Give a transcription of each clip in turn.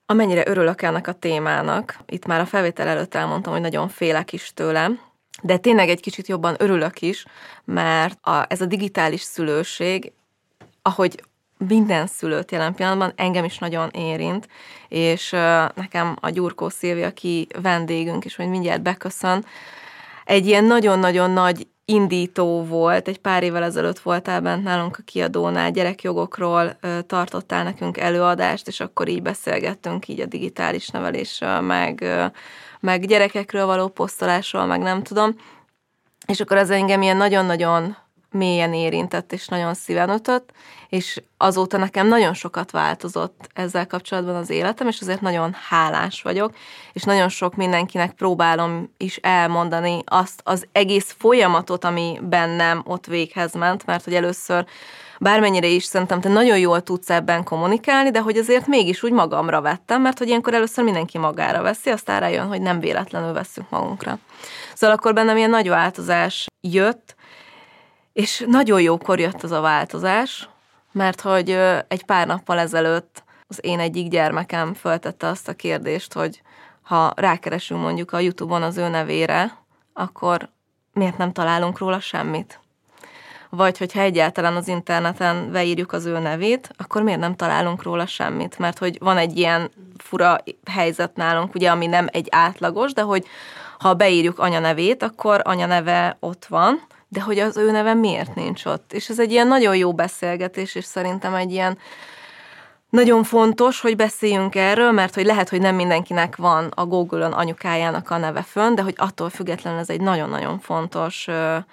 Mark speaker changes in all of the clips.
Speaker 1: Amennyire örülök ennek a témának, itt már a felvétel előtt elmondtam, hogy nagyon félek is tőle, de tényleg egy kicsit jobban örülök is, mert ez a digitális szülőség, ahogy minden szülőt jelen pillanatban engem is nagyon érint, és nekem a Gyurkó Szilvi, aki vendégünk, és majd mindjárt beköszön, egy ilyen nagyon-nagyon nagy indító volt, egy pár évvel ezelőtt voltál bent nálunk a kiadónál, gyerekjogokról tartottál nekünk előadást, és akkor így beszélgettünk így a digitális nevelésről, meg gyerekekről való posztolásról, meg nem tudom, és akkor ez engem ilyen nagyon-nagyon mélyen érintett, és nagyon szíven ütött, és azóta nekem nagyon sokat változott ezzel kapcsolatban az életem, és azért nagyon hálás vagyok, és nagyon sok mindenkinek próbálom is elmondani azt az egész folyamatot, ami bennem ott véghez ment, mert hogy először bármennyire is szerintem te nagyon jól tudsz ebben kommunikálni, de hogy azért mégis úgy magamra vettem, mert hogy ilyenkor először mindenki magára veszi, aztán rájön, hogy nem véletlenül vesszük magunkra. Szóval akkor bennem ilyen nagy változás jött, és nagyon jókor jött az a változás, mert hogy egy pár nappal ezelőtt az én egyik gyermekem föltette azt a kérdést, hogy ha rákeresünk mondjuk a YouTube-on az ő nevére, akkor miért nem találunk róla semmit? Vagy hogyha egyáltalán az interneten beírjuk az ő nevét, akkor miért nem találunk róla semmit? Mert hogy van egy ilyen fura helyzet nálunk, ugye, ami nem egy átlagos, de hogy ha beírjuk anya nevét, akkor anya neve ott van, de hogy az ő neve miért nincs ott. És ez egy ilyen nagyon jó beszélgetés, és szerintem egy ilyen nagyon fontos, hogy beszéljünk erről, mert hogy lehet, hogy nem mindenkinek van a Google-on anyukájának a neve fönn, de hogy attól függetlenül ez egy nagyon-nagyon fontos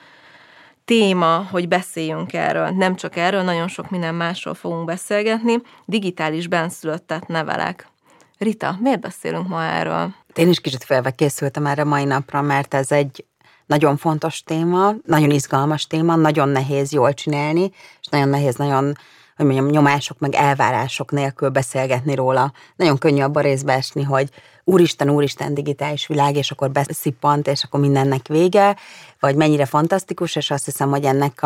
Speaker 1: téma, hogy beszéljünk erről. Nem csak erről, nagyon sok minden másról fogunk beszélgetni. Digitális benszülöttet nevelek. Rita, miért beszélünk ma erről?
Speaker 2: Én is kicsit félve készültem erre mai napra, mert ez egy nagyon fontos téma, nagyon izgalmas téma, nagyon nehéz jól csinálni, és nagyon nehéz, hogy mondjam, nyomások meg elvárások nélkül beszélgetni róla. Nagyon könnyű abba részbe esni, hogy úristen, digitális világ, és akkor beszippant, és akkor mindennek vége, vagy mennyire fantasztikus, és azt hiszem, hogy ennek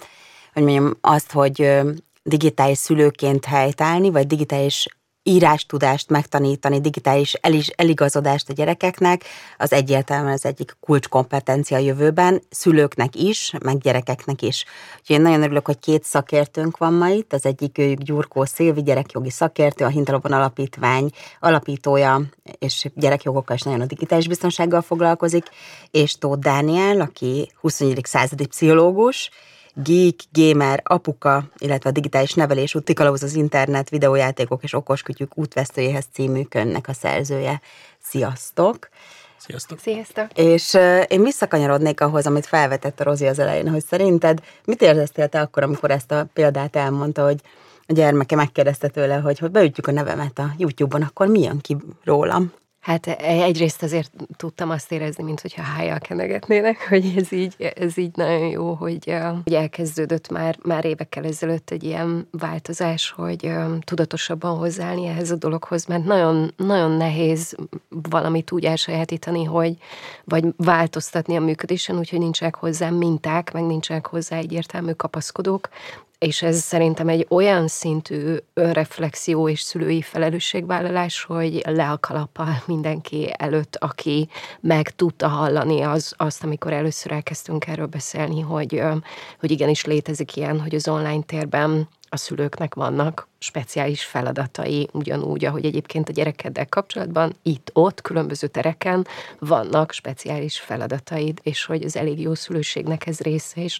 Speaker 2: hogy digitális szülőként helytállni, vagy digitális írástudást megtanítani, digitális eligazodást a gyerekeknek, az egyértelműen az egyik kulcskompetencia a jövőben, szülőknek is, meg gyerekeknek is. Úgyhogy én nagyon örülök, hogy 2 szakértőnk van ma itt, az egyik őjük Gyurkó Szilvi, gyerekjogi szakértő, a Hintalobon Alapítvány alapítója, és gyerekjogokkal is nagyon a digitális biztonsággal foglalkozik, és Tóth Dániel, aki 21. századi pszichológus, geek, gamer, apuka, illetve a digitális nevelés útikalauz az internet, videójátékok és okoskütyük útvesztőjéhez című könyvnek a szerzője. Sziasztok!
Speaker 3: Sziasztok!
Speaker 4: Sziasztok!
Speaker 2: És én visszakanyarodnék ahhoz, amit felvetett a Rozi az elején, hogy szerinted mit éreztél te akkor, amikor ezt a példát elmondta, hogy a gyermeke megkérdezte tőle, hogy beütjük a nevemet a YouTube-on, akkor mi jön ki rólam?
Speaker 4: Hát egyrészt azért tudtam azt érezni, mintha hájjal kenegetnének, hogy ez így nagyon jó, hogy elkezdődött már évekkel ezelőtt egy ilyen változás, hogy tudatosabban hozzáállni ehhez a dologhoz, mert nagyon, nagyon nehéz valamit úgy elsajátítani, vagy változtatni a működésen, úgyhogy nincsenek hozzá minták, meg nincsenek hozzá egyértelmű kapaszkodók, és ez szerintem egy olyan szintű önreflexió és szülői felelősségvállalás, hogy le a kalappal mindenki előtt, aki meg tudta hallani azt, amikor először elkezdtünk erről beszélni, hogy igenis létezik ilyen, hogy az online térben a szülőknek vannak speciális feladatai, ugyanúgy, ahogy egyébként a gyerekeddel kapcsolatban, itt-ott, különböző tereken vannak speciális feladataid, és hogy az elég jó szülőségnek ez része, és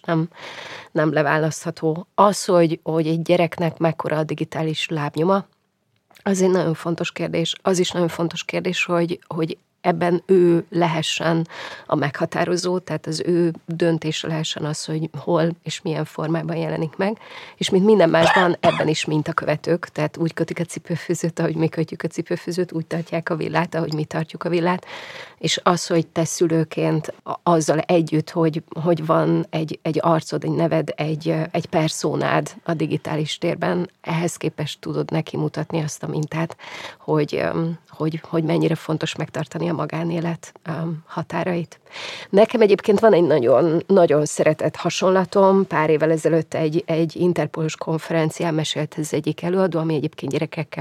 Speaker 4: nem leválasztható. Az, hogy egy gyereknek mekkora a digitális lábnyoma, az egy nagyon fontos kérdés. Az is nagyon fontos kérdés, hogy ebben ő lehessen a meghatározó, tehát az ő döntése lehessen az, hogy hol és milyen formában jelenik meg, és mint minden másban ebben is mintakövetők, tehát úgy kötik a cipőfűzőt, ahogy mi kötjük a cipőfűzőt, úgy tartják a villát, ahogy mi tartjuk a villát, és az, hogy te szülőként azzal együtt, hogy van egy arcod, egy neved, egy perszónád a digitális térben, ehhez képest tudod neki mutatni azt a mintát, hogy mennyire fontos megtartani a magánélet határait. Nekem egyébként van egy nagyon, nagyon szeretett hasonlatom. Pár évvel ezelőtt egy interpolos konferencián mesélt ez egyik előadó, ami egyébként gyerekekkel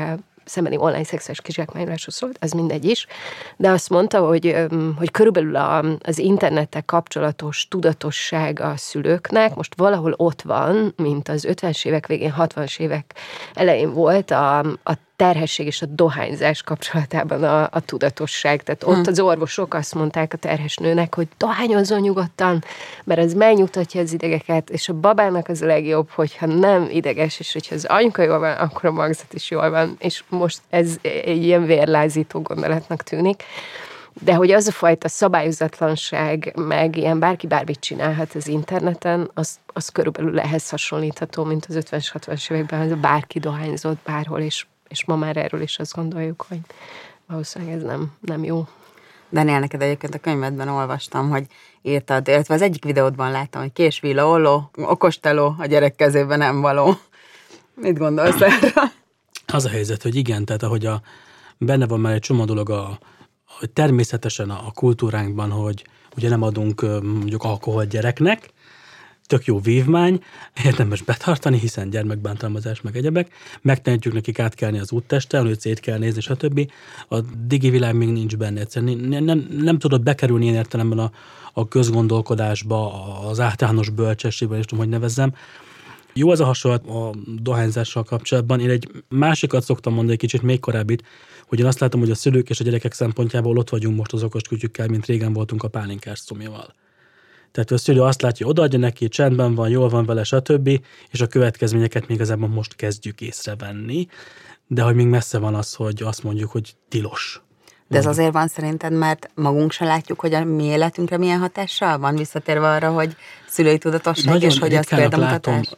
Speaker 4: szembeni online szexuális kizsákmányolásról szólt, az mindegy is, de azt mondta, hogy körülbelül az internettel kapcsolatos tudatosság a szülőknek most valahol ott van, mint az 50-es évek végén, 60-as évek elején volt a terhesség és a dohányzás kapcsolatában a tudatosság. Tehát ott az orvosok azt mondták a terhes nőnek, hogy dohányozzon nyugodtan, mert ez megnyugtatja az idegeket, és a babának az a legjobb, hogyha nem ideges, és hogyha az anyuka jól van, akkor a magzat is jól van. És most ez egy ilyen vérlázító gondolatnak tűnik. De hogy az a fajta szabályozatlanság, meg ilyen bárki bármit csinálhat az interneten, az körülbelül ehhez hasonlítható, mint az 50-es, 60-as években, hogy bárki dohányzott bárhol, és ma már erről is azt gondoljuk, hogy valószínűleg ez nem jó.
Speaker 2: Daniel, neked egyébként a könyvedben olvastam, hogy írtad, illetve az egyik videódban láttam, hogy késvilla, olló, okosteló, a gyerek kezében nem való. Mit gondolsz erről?
Speaker 3: Az a helyzet, hogy igen, tehát ahogy benne van már egy csomó dolog hogy természetesen a kultúránkban, hogy ugye nem adunk mondjuk alkoholt gyereknek, tök jó vívmány, érdemes betartani, hiszen gyermekbántalmazás meg egyebek, megtanítjuk nekik átkelni az úttesten, hogy szét kell nézni, stb. A digi világ még nincs benne egyszerűen. Nem tudod bekerülni ilyen értelemben a közgondolkodásba, az általános bölcsességben, és tudom, hogy nevezzem. Jó az a hasonlat a dohányzással kapcsolatban. Én egy másikat szoktam mondani, egy kicsit még korábbit, hogy én azt látom, hogy a szülők és a gyerekek szempontjából ott vagyunk most az okos kütyükkel, mint régen voltunk a pálinkás cumival. Tehát a szülő azt látja, odaadja neki, csendben van, jól van vele, stb., és a következményeket még igazából most kezdjük észrevenni, de hogy még messze van az, hogy azt mondjuk, hogy tilos.
Speaker 2: De ez azért van szerinted, mert magunk se látjuk, hogy a mi életünkre milyen hatással van, visszatérve arra, hogy szülői tudatosság, nagyon és hogy az példamutatás?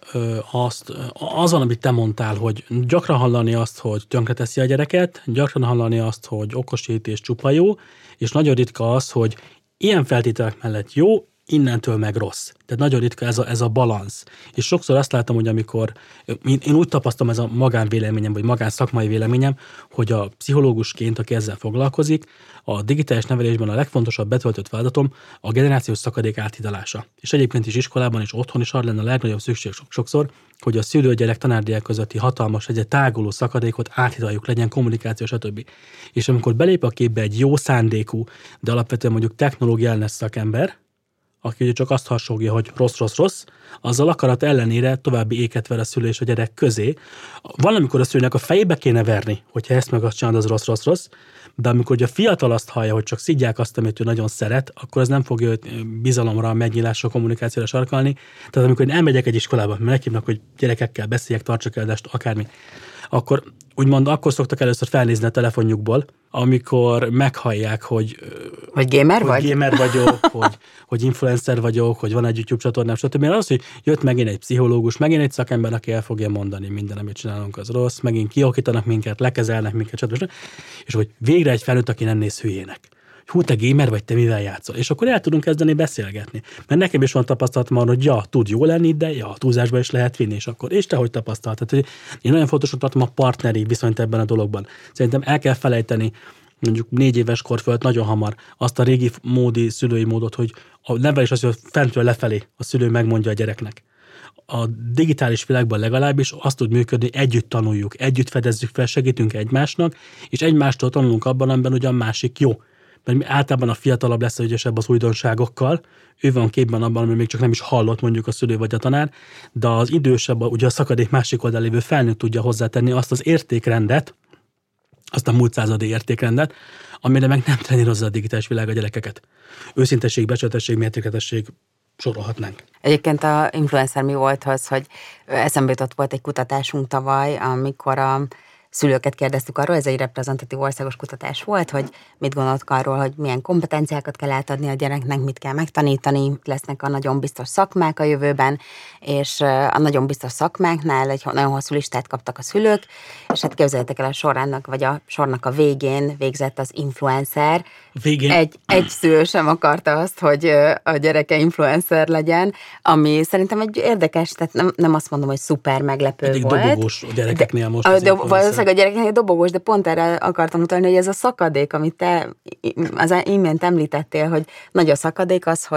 Speaker 3: Az van, amit te mondtál, hogy gyakran hallani azt, hogy tönkreteszi a gyereket, gyakran hallani azt, hogy okosít és csupa jó, és nagyon ritka az, hogy ilyen feltételek mellett jó, innentől meg rossz. Tehát nagyon ritka ez a balansz. És sokszor azt látom, hogy amikor, én úgy tapasztalom, ez a magánvéleményem, vagy magánszakmai véleményem, hogy a pszichológusként, aki ezzel foglalkozik, a digitális nevelésben a legfontosabb betöltött feladatom a generációs szakadék áthidalása. És egyébként is iskolában és otthon is arra lenne a legnagyobb szükség sokszor, hogy a szülő-gyerek tanárdiák közötti hatalmas, egy táguló szakadékot áthidaljuk, legyen kommunikáció, stb. És amikor belép a képbe egy jó szándékú, de alapvetően mondjuk technológiellenes szakember, aki ugye csak azt hasonlja, hogy rossz, azzal akarat ellenére további éket ver a szülő és a gyerek közé. Valamikor a szülőnek a fejébe kéne verni, hogyha ezt meg azt csinálod, az rossz, de amikor a fiatal azt hallja, hogy csak szidják azt, amit ő nagyon szeret, akkor az nem fogja őt bizalomra, megnyilásra, kommunikációra sarkalni. Tehát amikor én elmegyek egy iskolába, mert meghívnak, hogy gyerekekkel beszéljek, tartsak előadást, akármi, akkor úgymond akkor szoktak először felnézni a telefonjukból, amikor meghallják, hogy
Speaker 2: gamer
Speaker 3: vagyok, hogy influencer vagyok, hogy van egy YouTube csatornám, stb. Az, hogy jött megint egy pszichológus, megint egy szakember, aki el fogja mondani, minden, amit csinálunk, az rossz, megint kiokítanak minket, lekezelnek minket, stb. És hogy végre egy felnőtt, aki nem néz hülyének. Hú, te gamer vagy, te mivel játszol? És akkor el tudunk kezdeni beszélgetni. Mert nekem is van tapasztalatom arra, hogy tud jó lenni, de túlzásba is lehet vinni, és te hogy tapasztaltad? Tehát, én nagyon fontosnak tartom a partneri viszonyt ebben a dologban. Szerintem el kell felejteni, mondjuk 4 éves kor fölött nagyon hamar azt a régi módi szülői módot, hogy a nevelés az, hogy fentről lefelé a szülő megmondja a gyereknek. A digitális világban legalábbis azt tud működni, együtt tanuljuk, együtt fedezzük fel, segítünk egymásnak, és egymástól tanulunk abban, amiben ugye a másik jó. Mert általában a fiatalabb lesz ügyesebb az újdonságokkal, ő van képben abban, ami még csak nem is hallott mondjuk a szülő vagy a tanár, de az idősebb, ugye a szakadék másik oldalán lévő felnőtt tudja hozzátenni azt az értékrendet, azt a múlt századi értékrendet, amire meg nem trenírozza a digitális világ a gyerekeket. Őszintesség, becsületesség, mértékletesség, sorolhatnánk.
Speaker 2: Egyébként a influencer mi volt az, hogy eszembe jutott, volt egy kutatásunk tavaly, amikor a szülőket kérdeztük arról, ez egy reprezentatív országos kutatás volt, hogy mit gondoltak arról, hogy milyen kompetenciákat kell átadni a gyereknek, mit kell megtanítani, lesznek a nagyon biztos szakmák a jövőben, és a nagyon biztos szakmáknál egy nagyon hosszú listát kaptak a szülők, és hát képzeljétek el a sornak, vagy a sornak a végén végzett az influencer.
Speaker 3: Végén?
Speaker 2: Egy szülő sem akarta azt, hogy a gyereke influencer legyen, ami szerintem egy érdekes, tehát nem azt mondom, hogy szuper meglepő
Speaker 3: pedig
Speaker 2: volt.
Speaker 3: Dobogós a gyerekeknél most
Speaker 2: valószínűleg a gyerekeknél dobogós, de pont erre akartam utalni, hogy ez a szakadék, amit te az imént említettél, hogy nagy a szakadék az, hogy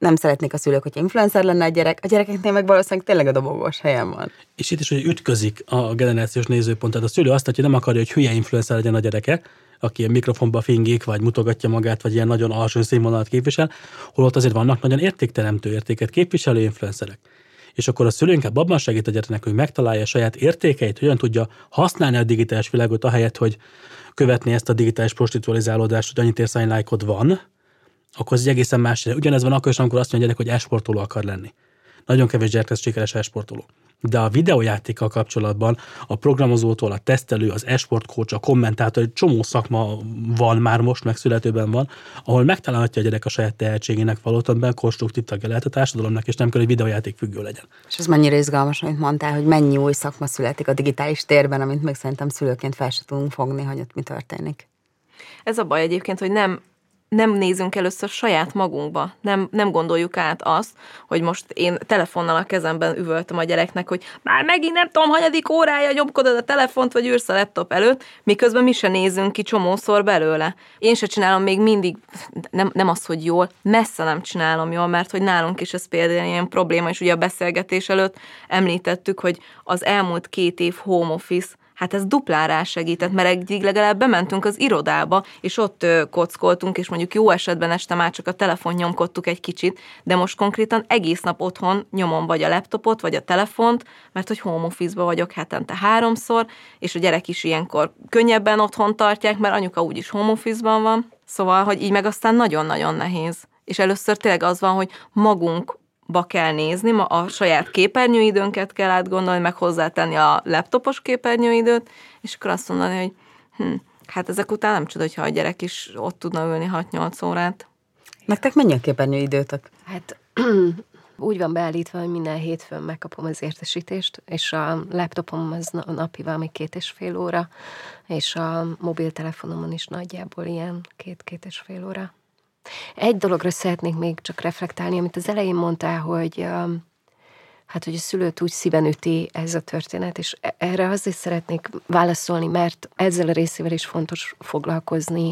Speaker 2: nem szeretnék a szülők, hogy influencer lenne a gyerek, a gyerekeknél meg valószínűleg tényleg a dobogós helyen van.
Speaker 3: És itt is, hogy ütközik a generációs nézőpont. Tehát a szülő azt, hogy nem akarja, hogy hülye influencer legyen a gyereke, aki ilyen mikrofonba fingik, vagy mutogatja magát, vagy ilyen nagyon alsó színvonalat képvisel, holott azért vannak nagyon értékteremtő értéket képviselő influencerek. És akkor a szülő inkább abban segít a gyereknek, hogy megtalálja a saját értékeit, hogyan tudja használni a digitális világot, ahelyett, hogy követni ezt a digitális prostitualizálódást, hogy annyit érsz, annyi lájkod van, akkor ez egy egészen más. Ugyanez van akkor is, amikor azt mondja a gyerek, hogy e-sportoló akar lenni. Nagyon kevés gyerek lesz sikeres e-sportoló. De a videójátékkal kapcsolatban a programozótól, a tesztelő, az e-sport coach, a kommentátor, egy csomó szakma van már most, meg születőben van, ahol megtalálhatja a gyerek a saját tehetségének valóban konstruktív tagja lehet a társadalomnak, és nem kell, hogy videójáték függő legyen.
Speaker 2: És ez mennyire izgalmas, amit mondtál, hogy mennyi új szakma születik a digitális térben, amit meg szerintem szülőként fel se tudunk fogni, hogy ott mi történik.
Speaker 1: Ez a baj egyébként, hogy nem nézünk először saját magunkba. Nem gondoljuk át azt, hogy most én telefonnal a kezemben üvöltöm a gyereknek, hogy már megint nem tudom, hanyadik órája nyomkodod a telefont, vagy ülsz a laptop előtt, miközben mi se nézünk ki csomószor belőle. Én se csinálom még mindig, nem az, hogy jól, messze nem csinálom jól, mert hogy nálunk is ez például ilyen probléma, és ugye a beszélgetés előtt említettük, hogy az elmúlt 2 év home office, hát ez duplán rásegített, mert egyik legalább bementünk az irodába, és ott kockoltunk, és mondjuk jó esetben este már csak a telefon nyomkodtuk egy kicsit, de most konkrétan egész nap otthon nyomom vagy a laptopot, vagy a telefont, mert hogy home office-ba vagyok hetente 3-szor, és a gyerek is ilyenkor könnyebben otthon tartják, mert anyuka úgyis home office-ban van. Szóval, hogy így meg aztán nagyon-nagyon nehéz. És először tényleg az van, hogy magunkba kell nézni, a saját képernyőidőnket kell átgondolni, meg hozzátenni a laptopos képernyőidőt, és akkor azt mondani, hogy hát ezek után nem csoda, hogyha a gyerek is ott tudna ülni 6-8 órát.
Speaker 2: Nektek mennyi a képernyőidőtök?
Speaker 4: Hát úgy van beállítva, hogy minden hétfőn megkapom az értesítést, és a laptopom az napi valami 2,5 óra, és a mobiltelefonomon is nagyjából ilyen 2-2,5 óra. Egy dologra szeretnék még csak reflektálni, amit az elején mondtál, hogy hogy a szülőt úgy szíven üti ez a történet, és erre azért szeretnék válaszolni, mert ezzel a részével is fontos foglalkozni,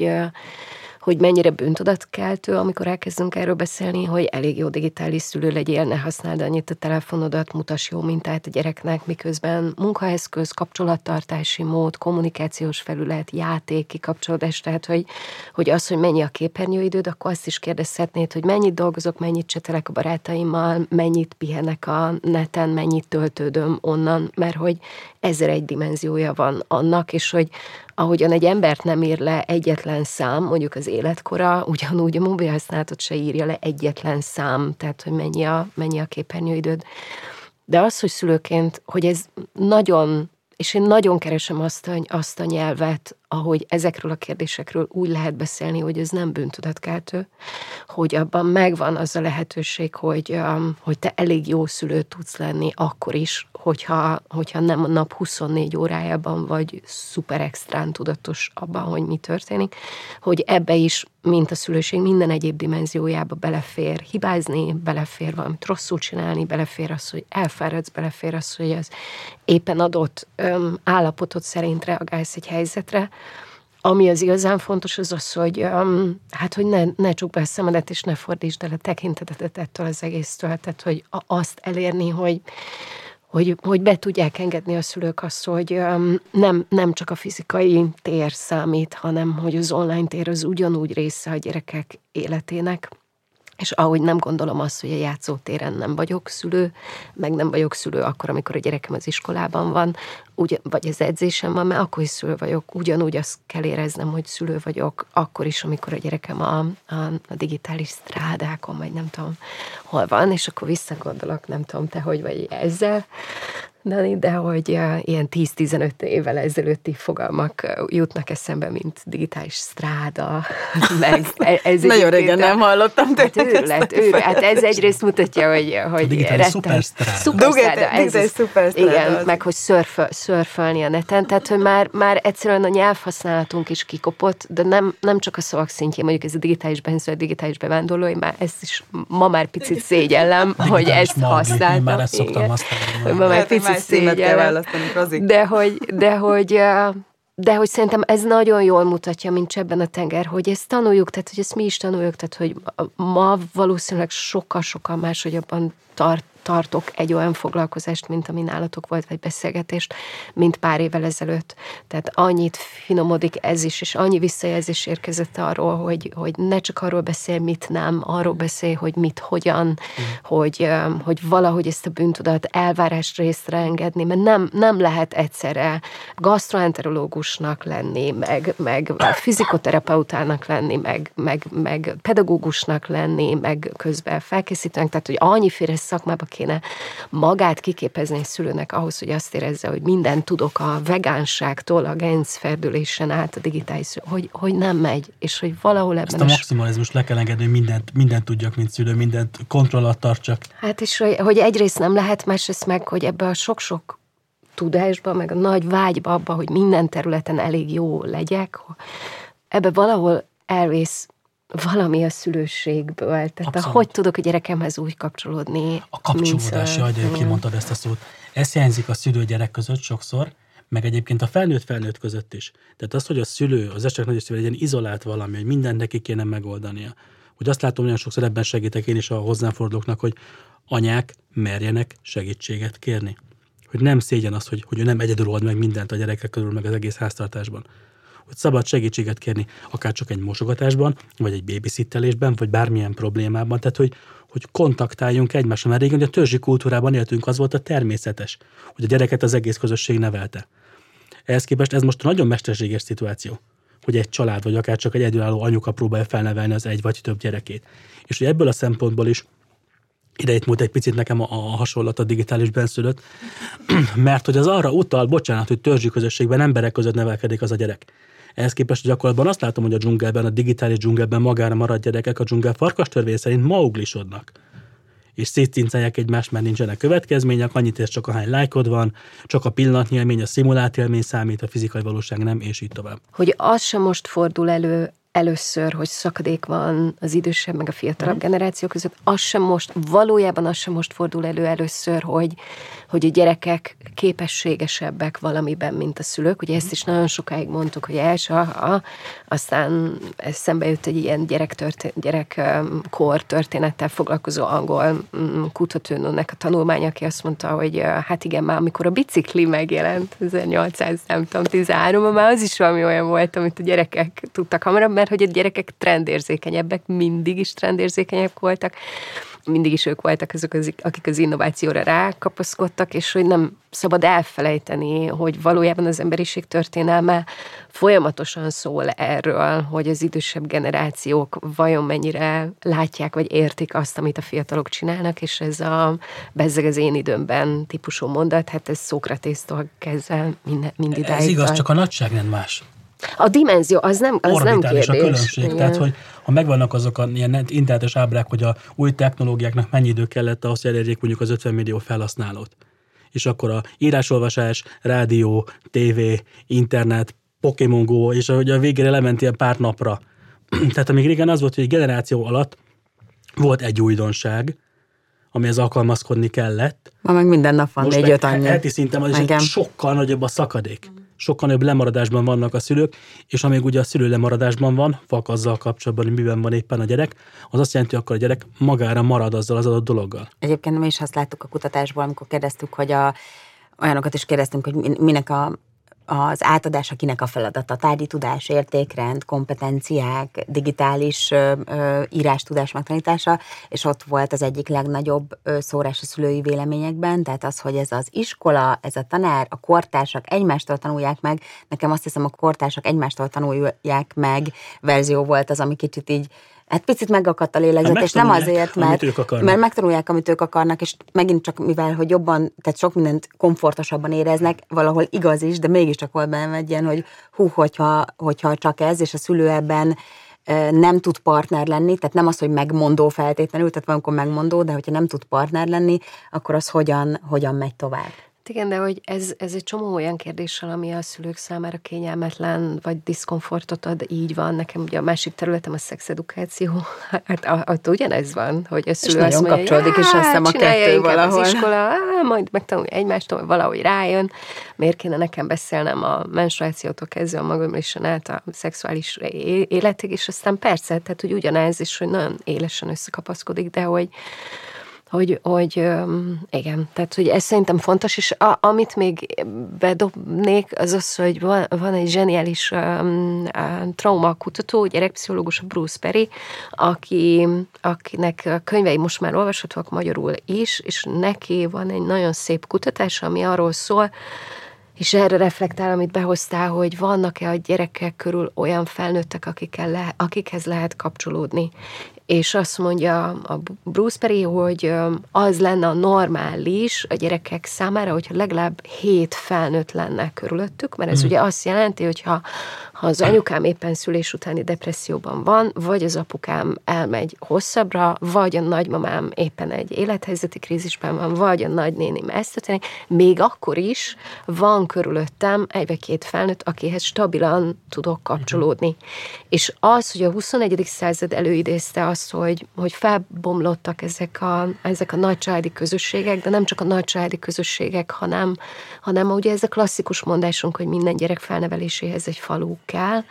Speaker 4: hogy mennyire bűntudatkeltő, amikor elkezdünk erről beszélni, hogy elég jó digitális szülő legyél, ne használd annyit a telefonodat, mutass jó mintát a gyereknek, miközben munkaeszköz, kapcsolattartási mód, kommunikációs felület, játék, kikapcsolódás, tehát hogy az, hogy mennyi a képernyőidőd, akkor azt is kérdezhetnéd, hogy mennyit dolgozok, mennyit csetelek a barátaimmal, mennyit pihenek a neten, mennyit töltődöm onnan, mert hogy 1001 dimenziója van annak, és hogy ahogyan egy embert nem ír le egyetlen szám, mondjuk az életkora, ugyanúgy a mobilhasználatot se írja le egyetlen szám, tehát hogy mennyi a képernyőidőd. De az, hogy szülőként, hogy ez nagyon, és én nagyon keresem azt a nyelvet, ahogy ezekről a kérdésekről úgy lehet beszélni, hogy ez nem bűntudatkeltő, hogy abban megvan az a lehetőség, hogy te elég jó szülő tudsz lenni akkor is, hogyha nem a nap 24 órájában vagy szuper extrán tudatos abban, hogy mi történik, hogy ebbe is, mint a szülőség, minden egyéb dimenziójába belefér hibázni, belefér valamit rosszul csinálni, belefér az, hogy elfáradsz, belefér az, hogy az éppen adott állapotod szerint reagálsz egy helyzetre. Ami az igazán fontos, az, hogy hogy ne csukd be a szemedet, és ne fordítsd el a tekintetet ettől az egésztől, tehát hogy azt elérni, hogy be tudják engedni a szülők azt, hogy nem csak a fizikai tér számít, hanem hogy az online tér az ugyanúgy része a gyerekek életének. És ahogy nem gondolom azt, hogy a játszótéren nem vagyok szülő, meg nem vagyok szülő akkor, amikor a gyerekem az iskolában van, vagy az edzésem van, mert akkor is szülő vagyok. Ugyanúgy azt kell éreznem, hogy szülő vagyok, akkor is, amikor a gyerekem a digitális strádákon, vagy nem tudom, hol van, és akkor visszagondolok, nem tudom, te hogy vagy ezzel, Dani, de hogy ilyen 10-15 évvel ezelőtti fogalmak jutnak eszembe, mint digitális stráda, meg ez
Speaker 2: nagyon régen nem hallottam
Speaker 4: tőled. Hát ez egyrészt mutatja, hogy
Speaker 3: digitális
Speaker 4: szuperstráda. Igen, meg hogy szörfölni a neten, tehát hogy már egyszerűen a nyelvhasználatunk is kikopott, de nem csak a szavak szintjén, mondjuk ez a digitális benszülő, digitális bevándorló, én már ezt is ma már picit szégyellem, hogy ezt használtam.
Speaker 3: Én már ezt szoktam használni.
Speaker 4: Ma már picit szégyellem. De hogy De hogy szerintem ez nagyon jól mutatja, mint Csebben a tenger, hogy ezt tanuljuk, tehát hogy ezt mi is tanuljuk, tehát hogy ma valószínűleg sokkal-sokkal máshogyabban tartok egy olyan foglalkozást, mint ami nálatok volt, vagy beszélgetést, mint pár évvel ezelőtt. Tehát annyit finomodik ez is, és annyi visszajelzés érkezett arról, hogy ne csak arról beszél, mit nem, arról beszél, hogy mit, hogyan, hogy valahogy ezt a bűntudat elvárást részre engedni, mert nem lehet egyszerre gasztroenterológusnak lenni, meg fizikoterapeutának lenni, meg pedagógusnak lenni, meg közben felkészítőnek, tehát hogy annyiféle szakmába kéne magát kiképezni egy szülőnek ahhoz, hogy azt érezze, hogy mindent tudok a vegánságtól, a gerincferdülésen át a digitális, hogy nem megy, és hogy valahol ebben...
Speaker 3: Ezt a maximalizmust le kell engedni, hogy mindent tudjak, mint szülő, mindent kontroll alatt tartsak.
Speaker 4: Hát és hogy egyrészt nem lehet, másrészt meg, hogy ebbe a sok-sok tudásba, meg a nagy vágyba abba, hogy minden területen elég jó legyek, ebbe valahol elvész valami a szülőségből. Tehát hogy tudok a gyerekemhez úgy kapcsolódni?
Speaker 3: A kapcsolódás, jaj, de kimondtad ezt a szót. Ez hiányzik a szülő-gyerek között sokszor, meg egyébként a felnőtt között is. Tehát az, hogy a szülő, az esetek nagy szülő legyen izolált valami, hogy mindent neki kéne megoldania. Hogy azt látom, olyan sokszor ebben segítek én is a hozzám fordulóknak, hogy anyák merjenek segítséget kérni. Hogy nem szégyen az, hogy ő nem egyedül old meg mindent a gyerekek körül, meg az egész háztartásban. Hogy szabad segítséget kérni, akár csak egy mosogatásban, vagy egy babysittelésben, vagy bármilyen problémában. Tehát, hogy kontaktáljunk egymással. Mert régen a törzsi kultúrában éltünk, az volt a természetes, hogy a gyereket az egész közösség nevelte. Ehhez képest ez most nagyon mesterséges szituáció, hogy egy család, vagy akár csak egy egyedülálló anyuka próbálja felnevelni az egy vagy több gyerekét. És hogy ebből a szempontból is idejét múlt egy picit nekem a hasonlat a digitális benszülött, mert hogy az arra utal, bocsánat, hogy törzsi közösségben, emberek között nevelkedik az a gyerek. Ehhez képest gyakorlatban azt látom, hogy a dzsungelben, a digitális dzsungelben magára maradt gyerekek a dzsungel farkastörvény szerint mauglisodnak. És szétcincálják egymást, mert nincsenek következmények, annyit ér csak ahány lájkod van, csak a pillanatnyi élmény, a szimulált élmény számít, a fizikai valóság nem, és így tovább.
Speaker 4: Hogy az sem most fordul elő először, hogy szakadék van az idősebb meg a fiatalabb generáció között, valójában az sem most fordul elő először, hogy a gyerekek képességesebbek valamiben, mint a szülők. Ugye ezt is nagyon sokáig mondtuk, hogy aztán szembe jött egy ilyen gyerekkor történettel foglalkozó angol kutatónőnek a tanulmány, aki azt mondta, hogy hát igen, már amikor a bicikli megjelent, 1813-ban már az is valami olyan volt, amit a gyerekek tudtak hamarabb, mert hogy a gyerekek trendérzékenyebbek, mindig is trendérzékenyek voltak, mindig is ők voltak azok, akik az innovációra rákapaszkodtak, és hogy nem szabad elfelejteni, hogy valójában az emberiség történelme folyamatosan szól erről, hogy az idősebb generációk vajon mennyire látják, vagy értik azt, amit a fiatalok csinálnak, és ez a bezzeg az én időmben típusú mondat, hát ez Szókratésztól kezdve mindidáig.
Speaker 3: Ez igaz, csak a nagyságrend más.
Speaker 4: A dimenzió, az nem kérdés.
Speaker 3: A különbség, igen. Tehát, hogy ha megvannak azok a ilyen internetes ábrák, hogy a új technológiáknak mennyi idő kellett ahhoz, hogy elérjék mondjuk az 50 millió felhasználót. És akkor a írásolvasás, rádió, tévé, internet, Pokémon Go, és ahogy a végére lement ilyen pár napra. Tehát amíg régen az volt, hogy egy generáció alatt volt egy újdonság, amihez alkalmazkodni kellett.
Speaker 2: Ma meg minden nap van 4-5 annyi.
Speaker 3: Heti szinten az is sokkal nagyobb a szakadék. Sokkal nagyobb lemaradásban vannak a szülők, és amíg ugye a szülő lemaradásban van, azzal kapcsolatban, hogy miben van éppen a gyerek, az azt jelenti, hogy akkor a gyerek magára marad azzal az adott dologgal.
Speaker 2: Egyébként mi is azt láttuk a kutatásból, amikor kérdeztük, hogy olyanokat is kérdeztünk, hogy minek az átadása kinek a feladata, tárgyi tudás, értékrend, kompetenciák, digitális írástudás megtanítása, és ott volt az egyik legnagyobb szórás a szülői véleményekben, tehát az, hogy ez az iskola, ez a tanár, a kortársak egymástól tanulják meg, nekem azt hiszem a kortársak egymástól tanulják meg verzió volt az, ami kicsit így hát picit megakadt a lélegzet, és nem azért, mert megtanulják, amit ők akarnak, és megint csak mivel, hogy jobban, tehát sok mindent komfortosabban éreznek, valahol igaz is, de mégiscsak volt benne egy ilyen, hogy hogyha csak ez, és a szülő ebben nem tud partner lenni, tehát nem az, hogy megmondó feltétlenül, tehát valamikor megmondó, de hogyha nem tud partner lenni, akkor az hogyan megy tovább.
Speaker 4: Hát igen, de hogy ez egy csomó olyan kérdéssel, ami a szülők számára kényelmetlen, vagy diszkomfortot ad, így van. Nekem ugye a másik területem a szexedukáció, hát ott ugyanez van, hogy a szülő azt mondja,
Speaker 2: kapcsolódik, és azt hiszem a kettő valahol.
Speaker 4: Az iskola, majd megtanulja egymástól, valahogy rájön, miért kéne nekem beszélnem a menstruációtól kezdve a magömlésen át a szexuális életig, és aztán persze, tehát hogy ugyanez, és hogy nagyon élesen összekapaszkodik, de hogy igen, tehát hogy ez szerintem fontos, és amit még bedobnék, az az, hogy van egy zseniális traumakutató, gyerekpszichológus, Bruce Perry, akinek a könyvei most már olvashatóak magyarul is, és neki van egy nagyon szép kutatás, ami arról szól, és erre reflektál, amit behoztál, hogy vannak-e a gyerekek körül olyan felnőttek, akikhez lehet kapcsolódni. És azt mondja a Bruce Perry, hogy az lenne a normális a gyerekek számára, hogyha legalább 7 felnőtt lenne körülöttük, mert ez ugye azt jelenti, hogy ha az anyukám éppen szülés utáni depresszióban van, vagy az apukám elmegy hosszabbra, vagy a nagymamám éppen egy élethelyzeti krízisben van, vagy a nagynénim ezt történik, még akkor is van körülöttem 1 vagy 2 felnőtt, akihez stabilan tudok kapcsolódni. És az, hogy a 21. század előidézte azt, hogy felbomlottak ezek a nagycsaládi közösségek, de nem csak a nagycsaládi közösségek, hanem ugye ez a klasszikus mondásunk, hogy minden gyerek felneveléséhez egy falu kell.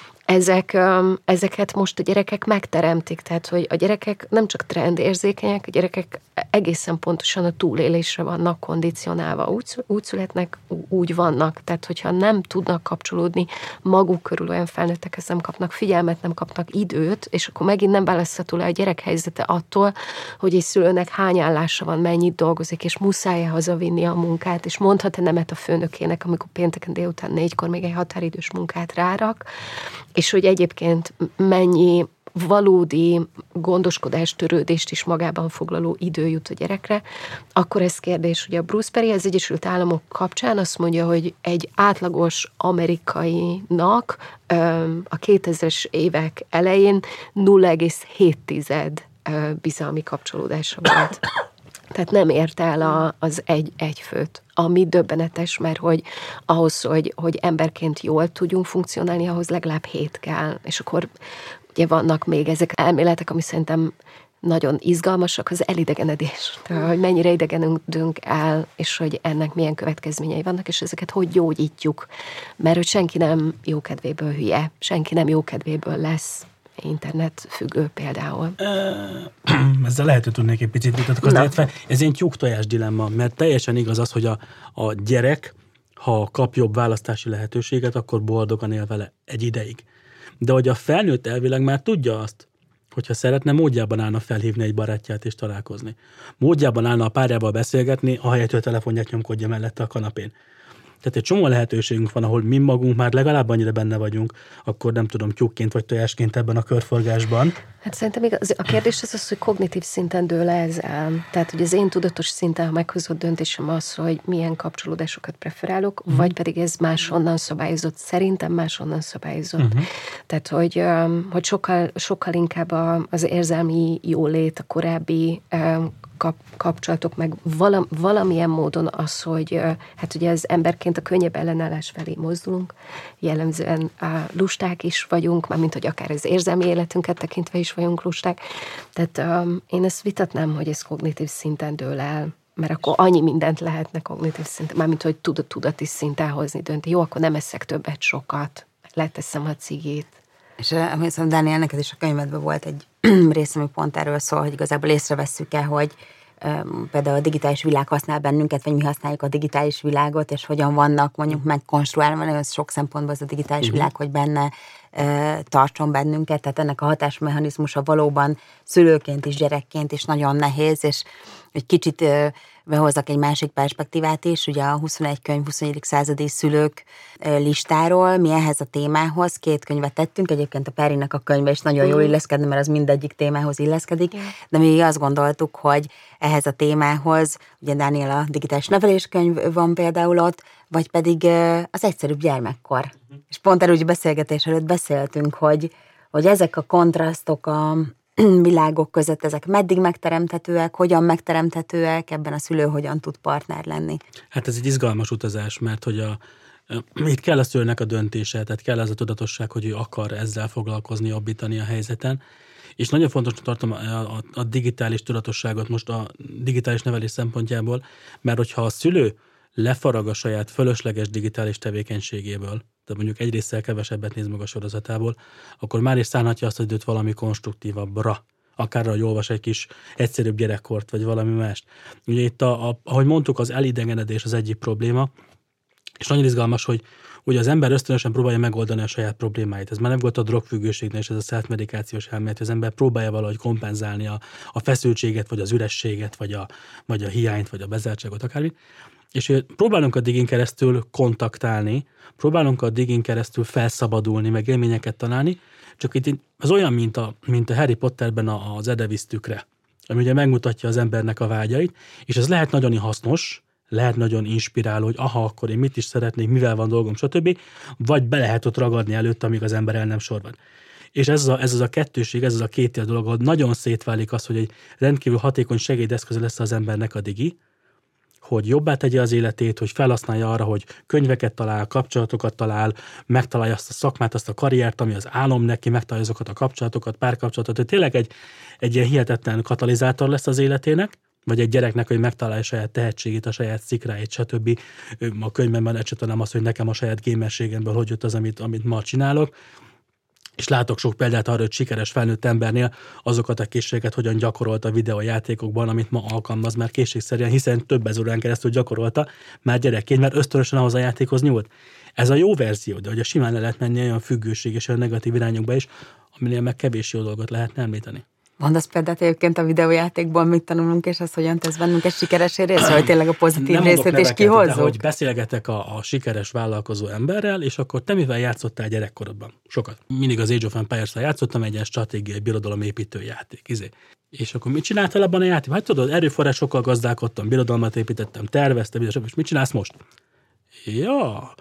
Speaker 4: Ezeket most a gyerekek megteremtik, tehát hogy a gyerekek nem csak trendérzékenyek, a gyerekek egészen pontosan a túlélésre vannak kondicionálva. Úgy születnek, úgy vannak, tehát hogyha nem tudnak kapcsolódni maguk körül olyan felnőttekhez, nem kapnak figyelmet, nem kapnak időt, és akkor megint nem választható le a gyerek helyzete attól, hogy egy szülőnek hány állása van, mennyit dolgozik, és muszáj hazavinni a munkát, és mondhat-e nemet a főnökének, amikor pénteken délután 4-kor még egy határidős munkát rárak, és hogy egyébként mennyi valódi gondoskodás, törődést is magában foglaló idő jut a gyerekre, akkor ez kérdés, hogy a Bruce Perry az Egyesült Államok kapcsán azt mondja, hogy egy átlagos amerikainak a 2000-es évek elején 0,7 bizalmi kapcsolódása volt. Tehát nem ért el az egy főt, ami döbbenetes, mert hogy ahhoz, hogy emberként jól tudjunk funkcionálni, ahhoz legalább 7 kell. És akkor ugye vannak még ezek elméletek, ami szerintem nagyon izgalmasak, az elidegenedés. Tehát, hogy mennyire idegenedünk el, és hogy ennek milyen következményei vannak, és ezeket hogy gyógyítjuk. Mert hogy senki nem jókedvéből hülye, senki nem jókedvéből lesz internet függő például.
Speaker 3: Ezzel lehet, hogy tudnék egy picit vitatkozni. Ez egy tyúk-tojás dilemma, mert teljesen igaz az, hogy a gyerek, ha kap jobb választási lehetőséget, akkor boldogan él vele egy ideig. De hogy a felnőtt elvileg már tudja azt, hogyha szeretne, módjában állna felhívni egy barátját és találkozni. Módjában állna a párjával beszélgetni, ahelyett, hogy a telefonját nyomkodja mellette a kanapén. Tehát egy csomó lehetőségünk van, ahol mi magunk már legalább annyira benne vagyunk, akkor nem tudom, tyúkként vagy tojásként ebben a körforgásban.
Speaker 4: Hát szerintem a kérdés az, hogy kognitív szinten dől ez el. Tehát, hogy az én tudatos szinten, ha meghozott döntésem az, hogy milyen kapcsolódásokat preferálok, vagy pedig ez máshonnan szabályozott. Szerintem máshonnan szabályozott. Tehát, hogy sokkal inkább az érzelmi jólét, a korábbi kapcsolatok, meg valamilyen módon az, hogy hát ugye az emberként a könnyebb ellenállás felé mozdulunk, jellemzően lusták is vagyunk, mármint hogy akár az érzelmi életünket tekintve is vagyunk lusták. Tehát én ezt vitatnám, hogy ez kognitív szinten dől el, mert akkor annyi mindent lehetne kognitív szinten, mármint hogy tudati szinten hozni dönti. Jó, akkor nem eszek többet sokat, leteszem a cigit.
Speaker 2: És hiszem, Dániel, neked is a könyvedben volt egy rész, ami pont erről szól, hogy igazából észrevesszük-e, hogy például a digitális világ használ bennünket, vagy mi használjuk a digitális világot, és hogyan vannak mondjuk megkonstruálva, nagyon sok szempontból az a digitális világ, hogy benne tartson bennünket, tehát ennek a hatásmechanizmusa valóban szülőként is, gyerekként is nagyon nehéz, és egy kicsit behozzak egy másik perspektívát is, ugye a 21 könyv 21. századi szülők listáról, mi ehhez a témához 2 könyvet tettünk, egyébként a Perrynek a könyve is nagyon jól illeszkedne, mert az mindegyik témához illeszkedik, de mi azt gondoltuk, hogy ehhez a témához, ugye Dániel a digitális neveléskönyv van például ott, vagy pedig az egyszerűbb gyermekkor. És pont erről beszélgetés előtt beszéltünk, hogy ezek a kontrasztok világok között ezek meddig megteremthetőek, hogyan megteremthetőek, ebben a szülő hogyan tud partner lenni?
Speaker 3: Hát ez egy izgalmas utazás, mert hogy itt kell a szülőnek a döntése, tehát kell ez a tudatosság, hogy ő akar ezzel foglalkozni, jobbítani a helyzeten. És nagyon fontosnak tartom a digitális tudatosságot most a digitális nevelés szempontjából, mert hogyha a szülő lefarag a saját fölösleges digitális tevékenységéből, tehát mondjuk egy résszel kevesebbet néz meg a sorozatából, akkor már is szánhatja azt, hogy időt valami konstruktívabbra, akár hogy olvas egy kis egyszerűbb gyerekkort, vagy valami mást. Ugye itt, ahogy mondtuk, az elidegenedés az egyik probléma, és nagyon izgalmas, hogy ugye az ember ösztönösen próbálja megoldani a saját problémáit. Ez már nem volt a drogfüggőségnél, és ez a self-medikációs elmélet, hogy az ember próbálja valahogy kompenzálni a feszültséget, vagy az ürességet, vagy a hiányt, vagy a bezártságot, akármit. És próbálunk a digin keresztül kontaktálni, próbálunk a digin keresztül felszabadulni, meg élményeket találni, csak itt az olyan, mint a Harry Potterben az Edevis tükre, ami ugye megmutatja az embernek a vágyait, és ez lehet nagyon hasznos, lehet nagyon inspiráló, hogy aha, akkor én mit is szeretnék, mivel van dolgom, stb. Vagy be lehet ott ragadni előtt, amíg az ember el nem sorvad. És ez az a kettőség, ez az a kéttér dolog, ahol nagyon szétválik az, hogy egy rendkívül hatékony segédeszköz lesz az embernek a digi, hogy jobbá tegye az életét, hogy felhasználja arra, hogy könyveket talál, kapcsolatokat talál, megtalálja azt a szakmát, azt a karriert, ami az álom neki, megtalálja azokat a kapcsolatokat, párkapcsolatokat, hogy tényleg egy ilyen hihetetlen katalizátor lesz az életének, vagy egy gyereknek, hogy megtalálja a saját tehetségét, a saját szikráit, stb. A könyvemben ecsetelem azt, hogy nekem a saját gamerségemből hogy jött az, amit ma csinálok. És látok sok példát arra, hogy sikeres felnőtt embernél azokat a készségeket hogyan gyakorolta a videójátékokban, amit ma alkalmaz már készségszerűen, hiszen több ezer órán keresztül gyakorolta már gyerekként, mert ösztönösen ahhoz a játékhoz nyúlt. Ez a jó verzió, de ugye simán le lehet menni olyan függőség és olyan negatív irányokba is, aminél meg kevés jó dolgot lehetne említeni.
Speaker 2: Mondasz példát egyébként a videójátékból, mit tanulunk, és az hogyan tesz bennünk egy sikeres részre, hogy tényleg a pozitív részét is kihozzuk?
Speaker 3: De hogy beszélgetek a sikeres vállalkozó emberrel, és akkor te mivel játszottál gyerekkorodban? Sokat. Mindig az Age of Empires-szel játszottam, egy ilyen stratégiai birodalomépítő játék. És akkor mit csináltál abban a játékban? Hát tudod, erőforrásokkal gazdálkodtam, birodalmat építettem, terveztem, és mit csinálsz most? Ja,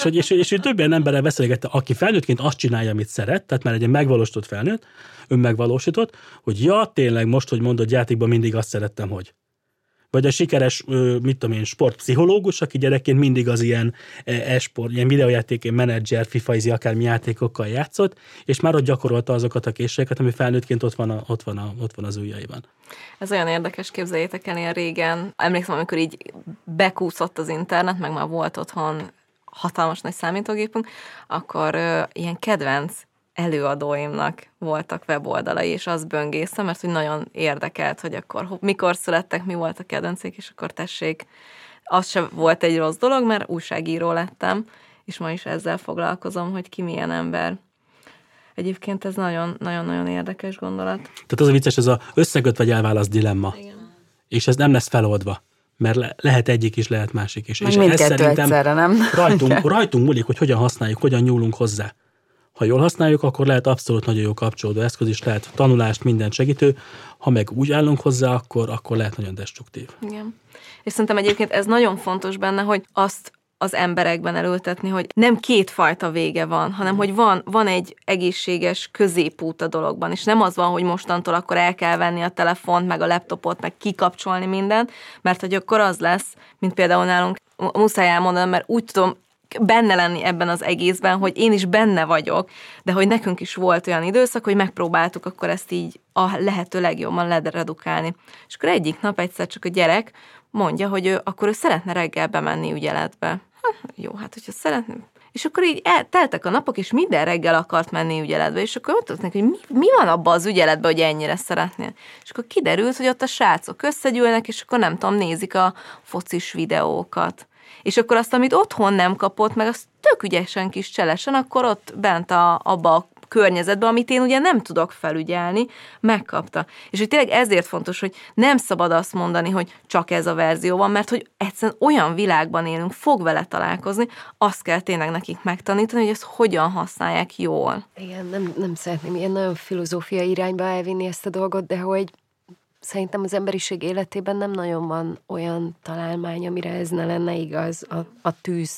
Speaker 3: és több ilyen emberrel beszélgettem, aki felnőttként azt csinálja, amit szeret, tehát már egy megvalósított felnőtt, önmegvalósított, hogy ja, tényleg most, hogy mondod, játékban mindig azt szerettem, hogy. Vagy a sikeres, sportpszichológus, aki gyerekként mindig az ilyen e-sport, ilyen videójáték, menedzser, FIFA-izi akármi játékokkal játszott, és már ott gyakorolta azokat a készségeket, ami felnőttként ott van az ujjaiban.
Speaker 1: Ez olyan érdekes, képzeljétek el, ilyen régen, emlékszem, amikor így bekúszott az internet, meg már volt otthon hatalmas nagy számítógépünk, akkor ilyen kedvenc előadóimnak voltak weboldalai, és azt böngésztem, mert hogy nagyon érdekelt, hogy akkor mikor születtek, mi volt a kedvencék, és akkor tessék. Az se volt egy rossz dolog, mert újságíró lettem, és ma is ezzel foglalkozom, hogy ki milyen ember. Egyébként ez nagyon-nagyon érdekes gondolat.
Speaker 3: Tehát az a vicces, ez az összeköt vagy elválaszt dilemma.
Speaker 1: Igen.
Speaker 3: És ez nem lesz feloldva. Mert lehet egyik is, lehet másik is.
Speaker 2: Meg
Speaker 3: és
Speaker 2: mindkettő egyszerre, nem?
Speaker 3: Rajtunk múlik, hogy hogyan használjuk, hogyan nyúlunk hozzá. Ha jól használjuk, akkor lehet abszolút nagyon jó kapcsolódó eszköz is, lehet tanulást, mindent segítő. Ha meg úgy állunk hozzá, akkor lehet nagyon destruktív.
Speaker 1: Igen. És szerintem egyébként ez nagyon fontos benne, hogy azt az emberekben elültetni, hogy nem kétfajta vége van, hanem hogy van egy egészséges középút a dologban, és nem az van, hogy mostantól akkor el kell venni a telefont, meg a laptopot, meg kikapcsolni mindent, mert hogy akkor az lesz, mint például nálunk, muszáj elmondanom, mert úgy tudom benne lenni ebben az egészben, hogy én is benne vagyok, de hogy nekünk is volt olyan időszak, hogy megpróbáltuk akkor ezt így a lehető legjobban leredukálni. És akkor egyik nap egyszer csak a gyerek mondja, hogy akkor ő szeretne reggel bemenni ügyeletbe. Jó, hát hogyha szeretne. És akkor így teltek a napok, és minden reggel akart menni ügyeletbe, és akkor mondtuk neki, hogy mi van abban az ügyeletben, hogy ennyire szeretnél. És akkor kiderült, hogy ott a srácok összegyűlnek, és akkor nem tudom, nézik a focis videókat. És akkor azt, amit otthon nem kapott, meg azt tök ügyesen kis cselesen, akkor ott bent abba a környezetben, amit én ugye nem tudok felügyelni, megkapta. És hogy tényleg ezért fontos, hogy nem szabad azt mondani, hogy csak ez a verzió van, mert hogy egyszerűen olyan világban élünk, fog vele találkozni, azt kell tényleg nekik megtanítani, hogy ezt hogyan használják jól.
Speaker 4: Igen, nem szeretném ilyen nagyon filozófiai irányba elvinni ezt a dolgot, de hogy szerintem az emberiség életében nem nagyon van olyan találmány, amire ez ne lenne igaz. A tűz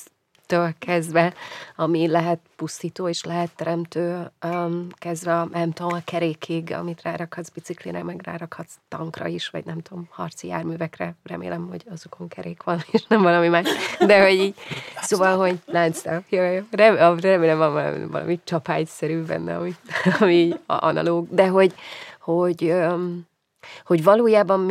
Speaker 4: től kezdve, ami lehet pusztító és lehet teremtő, kezdve nem tudom, a kerékig, amit rárakhatsz biciklire, meg rárakhatsz tankra is, vagy nem tudom, harci járművekre, remélem, hogy azokon kerék van, és nem valami más, de hogy így, szóval, hogy lánctál, remélem van valami csapágyszerű benne, ami analóg, de hogy valójában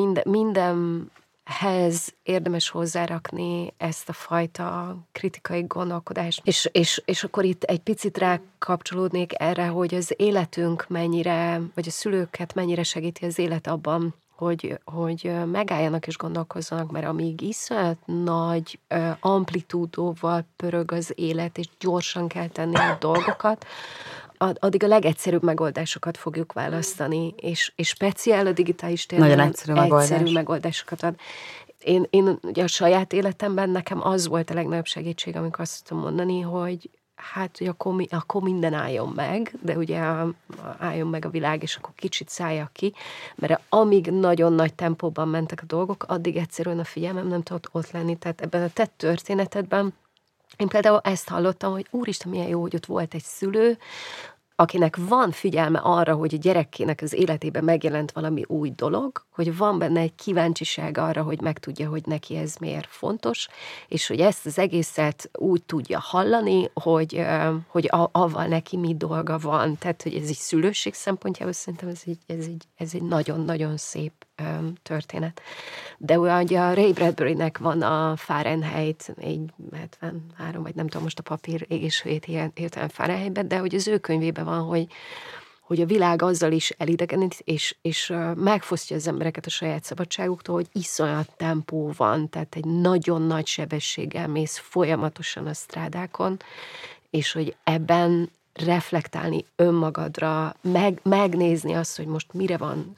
Speaker 4: mindenhez érdemes hozzárakni ezt a fajta kritikai gondolkodást. És akkor itt egy picit rákapcsolódnék erre, hogy az életünk mennyire, vagy a szülőket mennyire segíti az élet abban, hogy megálljanak és gondolkozzanak, mert amíg iszonyat nagy amplitúdóval pörög az élet, és gyorsan kell tenni a dolgokat, addig a legegyszerűbb megoldásokat fogjuk választani, és speciál a digitális térben
Speaker 2: nagyon egyszerű
Speaker 4: megoldásokat ad. Én ugye a saját életemben nekem az volt a legnagyobb segítség, amikor azt tudom mondani, hogy hát, hogy akkor minden álljon meg, de ugye álljon meg a világ, és akkor kicsit szálljak ki, mert amíg nagyon nagy tempóban mentek a dolgok, addig egyszerűen a figyelmem nem tudott ott lenni. Tehát ebben a te történetedben én például ezt hallottam, hogy úristen, milyen jó, hogy ott volt egy szülő, akinek van figyelme arra, hogy a gyerekének az életében megjelent valami új dolog, hogy van benne egy kíváncsiság arra, hogy megtudja, hogy neki ez miért fontos, és hogy ezt az egészet úgy tudja hallani, hogy avval neki mi dolga van. Tehát, hogy ez egy szülőség szempontjából szerintem ez egy nagyon-nagyon szép történet. De ugye a Ray Bradburynek van a Fahrenheit 473, vagy nem tudom most a papír égés hirtelen Fahrenheitben, de hogy az ő könyvében van, hogy a világ azzal is elidegenít, és megfosztja az embereket a saját szabadságuktól, hogy iszonyat tempó van, tehát egy nagyon nagy sebességgel mész folyamatosan a strádákon, és hogy ebben reflektálni önmagadra, megnézni azt, hogy most mire van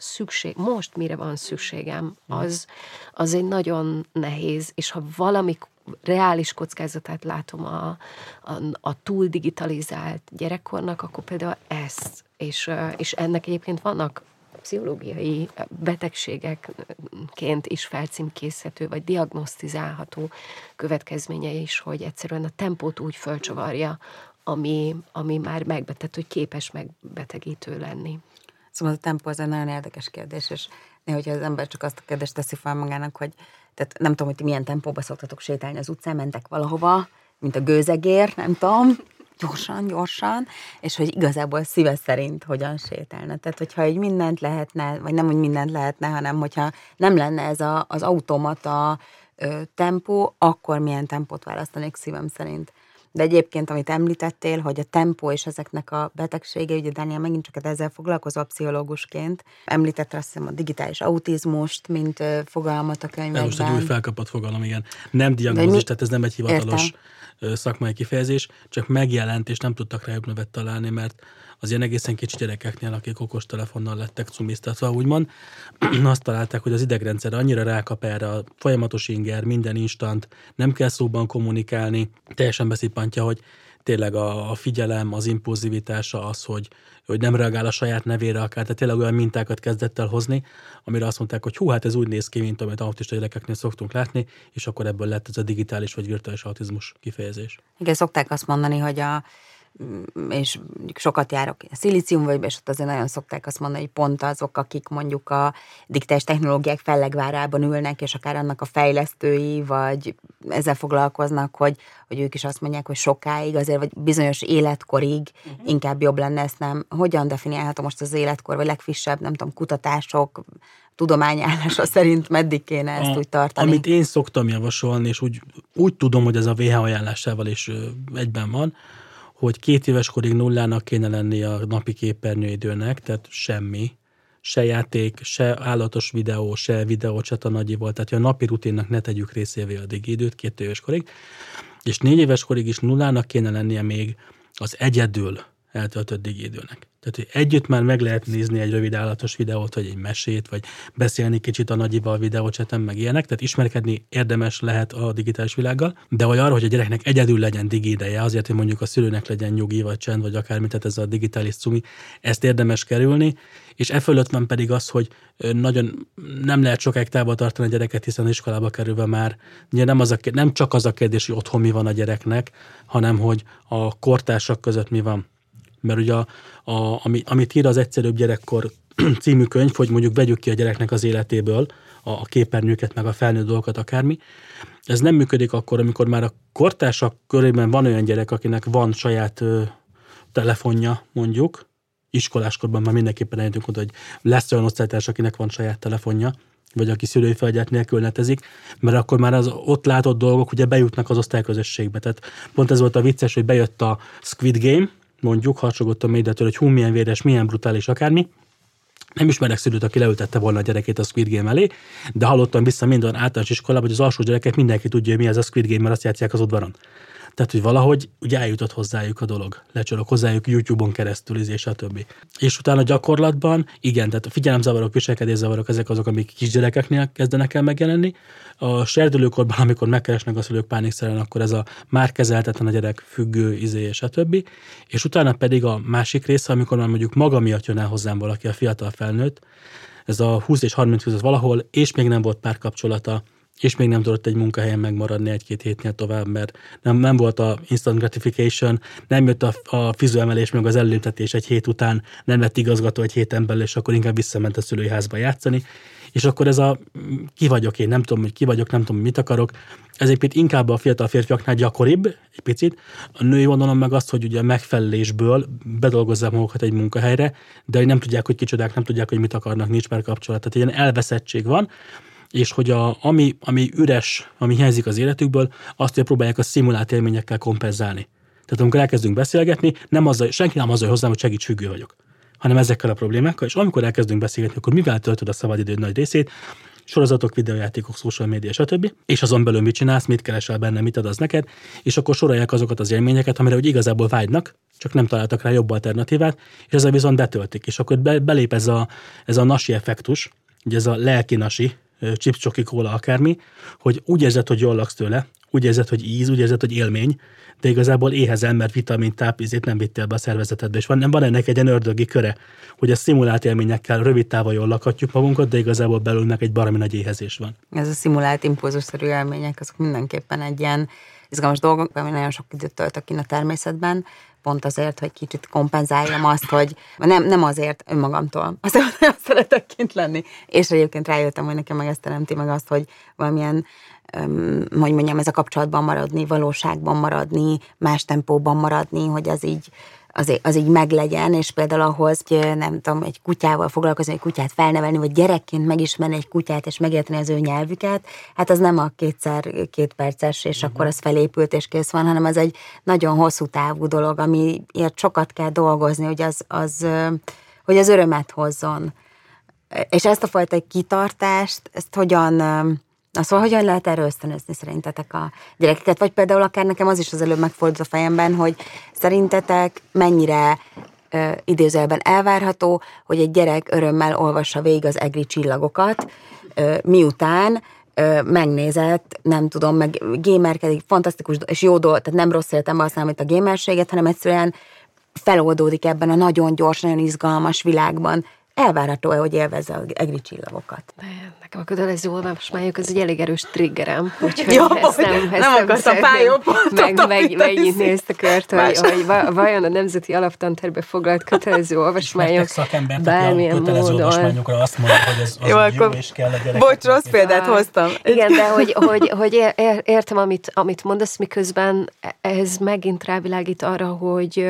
Speaker 4: szükségem, az egy nagyon nehéz, és ha valami reális kockázatát látom a túl digitalizált gyerekkornak, akkor például ezt, és ennek egyébként vannak pszichológiai betegségekként is felcímkézhető, vagy diagnosztizálható következménye is, hogy egyszerűen a tempót úgy fölcsavarja, ami már megbetegedett, hogy képes megbetegítő lenni.
Speaker 2: Szóval a tempó az egy nagyon érdekes kérdés, és hogyha az ember csak azt a kérdést teszi fel magának, hogy tehát nem tudom, hogy ti milyen tempóba szoktatok sétálni az utcán, mentek valahova, mint a gőzegér, nem tudom, gyorsan, és hogy igazából szíve szerint hogyan sétálna. Tehát, hogyha így mindent lehetne, vagy nem, hogy mindent lehetne, hanem hogyha nem lenne ez az automata tempó, akkor milyen tempót választanék szívem szerint. De egyébként, amit említettél, hogy a tempó és ezeknek a betegségei, ugye Dániel megint csak ezzel foglalkozol pszichológusként, említette azt hiszem a digitális autizmust, mint fogalmat a könyvekben.
Speaker 3: Ez most egy új felkapott fogalom, igen. Nem diagnózis, tehát ez nem egy hivatalos szakmai kifejezés, csak megjelent, és nem tudtak rá jobb nevet találni, mert az ilyen egészen kicsi gyerekeknél, akik okostelefonnal lettek cumiztatva, úgymond, azt találták, hogy az idegrendszer annyira rákap erre a folyamatos inger, minden instant, nem kell szóban kommunikálni, teljesen beszippantja, hogy tényleg a figyelem, az impulzivitása, az, hogy nem reagál a saját nevére akár, tehát tényleg olyan mintákat kezdett el hozni, amire azt mondták, hogy hát ez úgy néz ki, mint amit autista gyerekeknél szoktunk látni, és akkor ebből lett ez a digitális vagy virtuális autizmus kifejezés.
Speaker 2: Igen, szokták azt mondani, hogy és sokat járok a szilíciumvölgybe, és ott azért nagyon szokták azt mondani, hogy pont azok, akik mondjuk a digitális technológiák fellegvárában ülnek, és akár annak a fejlesztői, vagy ezzel foglalkoznak, hogy ők is azt mondják, hogy sokáig azért, vagy bizonyos életkorig inkább jobb lenne ezt nem. Hogyan definiálhatom most az életkor, vagy legfrissebb, nem tudom, kutatások, tudományállása szerint meddig kéne ezt úgy tartani?
Speaker 3: Amit én szoktam javasolni, és úgy tudom, hogy ez a WHO ajánlásával is egyben van, hogy 2 éves korig 0-nak kéne lenni a napi képernyőidőnek, tehát semmi, se játék, se állatos videó, se videóchat a nagyival, tehát a napi rutinnak ne tegyük részévé a digidőt 2 éves korig, és 4 éves korig is 0-nak kéne lennie még az egyedül eltöltött digidőnek. Tehát, hogy együtt már meg lehet nézni egy rövid állatos videót, vagy egy mesét, vagy beszélni kicsit a nagyival videócseten, meg ilyenek, tehát ismerkedni érdemes lehet a digitális világgal, de vagy arra, hogy a gyereknek egyedül legyen digideje, azért, hogy mondjuk a szülőnek legyen nyugi, vagy csend, vagy akármi, tehát ez a digitális cumi, ezt érdemes kerülni, és e fölött van pedig az, hogy nagyon nem lehet sokáig távol tartani a gyereket, hiszen iskolába kerülve már ugye nem csak az a kérdés, hogy otthon mi van a gyereknek, hanem hogy a kortársak között mi van. Mert ugye amit ír az Egyszerűbb gyerekkor című könyv, hogy mondjuk vegyük ki a gyereknek az életéből a képernyőket, meg a felnőtt dolgokat, akármi, ez nem működik akkor, amikor már a kortársak körében van olyan gyerek, akinek van saját telefonja, mondjuk, iskoláskorban már mindenképpen eljöttünk oda, hogy lesz olyan osztálytárs, akinek van saját telefonja, vagy aki szülői felügyelet nélkül netezik, mert akkor már az ott látott dolgok ugye bejutnak az osztályközösségbe. Tehát pont ez volt a vicces, hogy bejött a Squid Game, mondjuk, harsogott a médiától, hogy milyen véres, milyen brutális, akármi. Nem ismerek szülőt, aki leültette volna a gyerekét a Squid Game elé, de hallottam vissza minden általános iskolában, hogy az alsó gyerekek mindenki tudja, hogy mi ez a Squid Game, mert azt játszják az udvaron. Tehát, hogy valahogy ugye eljutott hozzájuk a dolog. Lecsorog hozzájuk YouTube-on keresztül, és a többi. És utána gyakorlatban, igen, tehát a figyelemzavarok, viselkedészavarok, ezek azok, amik kisgyerekeknél kezdenek el megjelenni. A serdülőkorban, amikor megkeresnek a szülők pánikszerűen, akkor ez a már kezelhetetlen a gyerek, függő, és a többi. És utána pedig a másik része, amikor már mondjuk maga miatt jön el hozzám valaki, a fiatal felnőtt, ez a 20 és 30 között valahol, és még nem volt párkapcsolata, és még nem tudott egy munkahelyen megmaradni egy-két hétnél tovább, mert nem volt a instant gratification, nem jött a fizuemelés, meg az előléptetés egy hét után, nem lett igazgató egy héten belül, és akkor inkább visszament a szülői házba játszani. És akkor ez a ki vagyok én, nem tudom, hogy ki vagyok, nem tudom, hogy mit akarok. Ez egy picit inkább a fiatal férfiaknál gyakoribb, egy picit. A női oldalon meg azt, hogy ugye a megfelelésből bedolgozzák magukat egy munkahelyre, de hogy nem tudják, hogy kicsodák, nem tudják, hogy mit akarnak, nincs már kapcsolat. Tehát ilyen elveszettség van, és hogy ami üres, ami hiányzik az életükből, azt, hogy próbálják a szimulált élményekkel kompenzálni. Tehát amikor elkezdünk beszélgetni, senki nem azzal hozzám, hogy segítségű vagyok, hanem ezekkel a problémákkal, és amikor elkezdünk beszélgetni, akkor mivel töltöd a szabadidőd nagy részét, sorozatok, videójátékok, social media, stb. És azon belül mit csinálsz, mit keresel benne, mit ad az neked, és akkor sorolják azokat az élményeket, amire úgy igazából vágynak, csak nem találtak rá jobb alternatívát, és ezzel viszont betöltik. És akkor belép ez a nasi effektus, ugye ez a lelki nasi, chips, csoki, kóla, akármi, hogy úgy érzed, hogy jól laksz tőle, úgy érzed, hogy íz, úgy érzed, hogy élmény, de igazából éhezel, mert vitamin, tápízét nem vittél be a szervezetedbe, és van ennek egy ilyen ördögi köre, hogy a szimulált élményekkel rövid távon jól lakhatjuk magunkat, de igazából belül meg egy baromi nagy éhezés van.
Speaker 2: Ez a szimulált impulzusszerű élmények, azok mindenképpen egy ilyen izgalmas dolgok, ami nagyon sok időt töltök ki a természetben, pont azért, hogy kicsit kompenzáljam azt, hogy nem azért önmagamtól, azért nagyon szeretek kint lenni. És egyébként rájöttem, hogy nekem meg ezt teremti meg azt, hogy valamilyen, hogy mondjam, ez a kapcsolatban maradni, valóságban maradni, más tempóban maradni, hogy az így meglegyen, és például ahhoz, hogy nem tudom, egy kutyával foglalkozni, egy kutyát felnevelni, vagy gyerekként megismerni egy kutyát, és megérteni az ő nyelvüket, hát az nem a 2x2 perces, és akkor az felépült, és kész van, hanem az egy nagyon hosszú távú dolog, amiért sokat kell dolgozni, hogy az örömet hozzon. És ezt a fajta kitartást, ezt hogyan lehet erre ösztönözni szerintetek a gyerekeket? Vagy például akár nekem az is az előbb megfordult a fejemben, hogy szerintetek mennyire idézőjelben elvárható, hogy egy gyerek örömmel olvassa végig az egri csillagokat, miután megnézett, nem tudom, meg gamerkedik, fantasztikus és jó dolog, tehát nem rossz értelemben használom itt a gamerséget, hanem egyszerűen feloldódik ebben a nagyon gyors, nagyon izgalmas világban. Elvárható-e, hogy élvezze az egri csillagokat?
Speaker 4: Nekem a kötelező olvasmányok, ez egy elég erős triggerem, úgyhogy
Speaker 2: jó,
Speaker 4: ezt nem akartam megnyitni ezt a kört, hogy vajon a Nemzeti Alaptantervbe foglalt kötelező olvasmányok bármilyen módon.
Speaker 3: Kötelező olvasmányokra azt mondja, hogy ez jó, és kell a gyerekek.
Speaker 2: Bocs, rossz példát hoztam.
Speaker 4: Igen, de hogy értem, amit mondasz, miközben ez megint rávilágít arra, hogy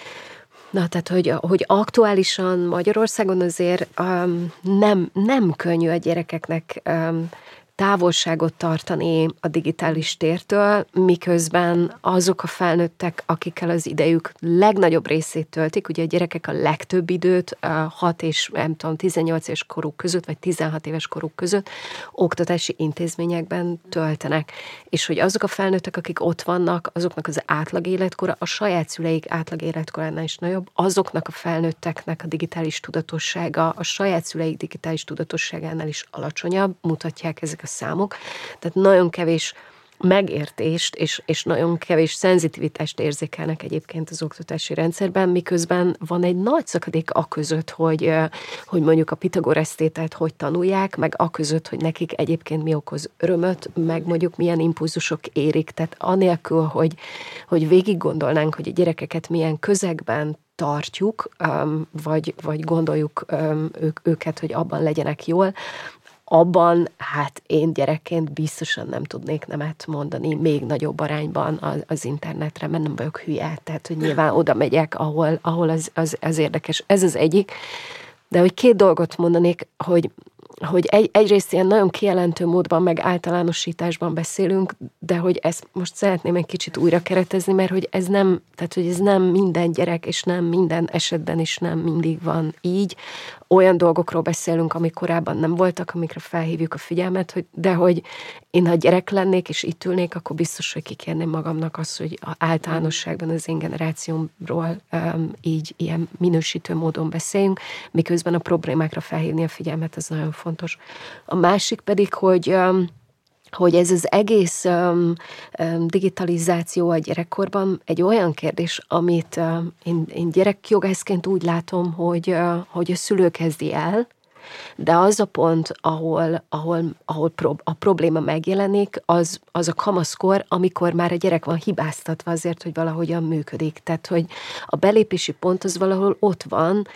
Speaker 4: hogy aktuálisan Magyarországon azért nem könnyű a gyerekeknek távolságot tartani a digitális tértől, miközben azok a felnőttek, akikkel az idejük legnagyobb részét töltik, ugye a gyerekek a legtöbb időt 6 és 18 éves koruk között, vagy 16 éves koruk között oktatási intézményekben töltenek. És hogy azok a felnőttek, akik ott vannak, azoknak az átlag életkora a saját szüleik átlag életkoránál is nagyobb, azoknak a felnőtteknek a digitális tudatossága a saját szüleik digitális tudatosságánál is alacsonyabb, mutatják ezek a számok. Tehát nagyon kevés megértést és nagyon kevés szenzitivitást érzékelnek egyébként az oktatási rendszerben, miközben van egy nagy szakadék aközött, hogy mondjuk a Pitagoresz tételt hogy tanulják, meg aközött, hogy nekik egyébként mi okoz örömöt, meg mondjuk milyen impulzusok érik. Tehát anélkül, hogy végig gondolnánk, hogy a gyerekeket milyen közegben tartjuk, vagy gondoljuk őket, hogy abban legyenek jól, abban, hát én gyerekként biztosan nem tudnék nemet mondani még nagyobb arányban az internetre, mert nem vagyok hülye, tehát hogy nyilván oda megyek, ahol az érdekes. Ez az egyik. De hogy 2 dolgot mondanék, hogy egyrészt ilyen nagyon kijelentő módban, meg általánosításban beszélünk, de hogy ezt most szeretném egy kicsit újra keretezni, mert hogy ez nem, tehát hogy ez nem minden gyerek, és nem minden esetben is nem mindig van így. Olyan dolgokról beszélünk, amik korábban nem voltak, amikre felhívjuk a figyelmet, de hogy én, ha gyerek lennék, és itt ülnék, akkor biztos, hogy kikérném magamnak azt, hogy általánosságban az én generációmról így ilyen minősítő módon beszéljünk, miközben a problémákra felhívni a figyelmet, az nagyon fontos. A másik pedig, hogy ez az egész digitalizáció a gyerekkorban egy olyan kérdés, amit én gyerekjogászként úgy látom, hogy a szülő kezdi el, de az a pont, ahol a probléma megjelenik, az a kamaszkor, amikor már a gyerek van hibáztatva azért, hogy valahogyan működik. Tehát, hogy a belépési pont az valahol ott van,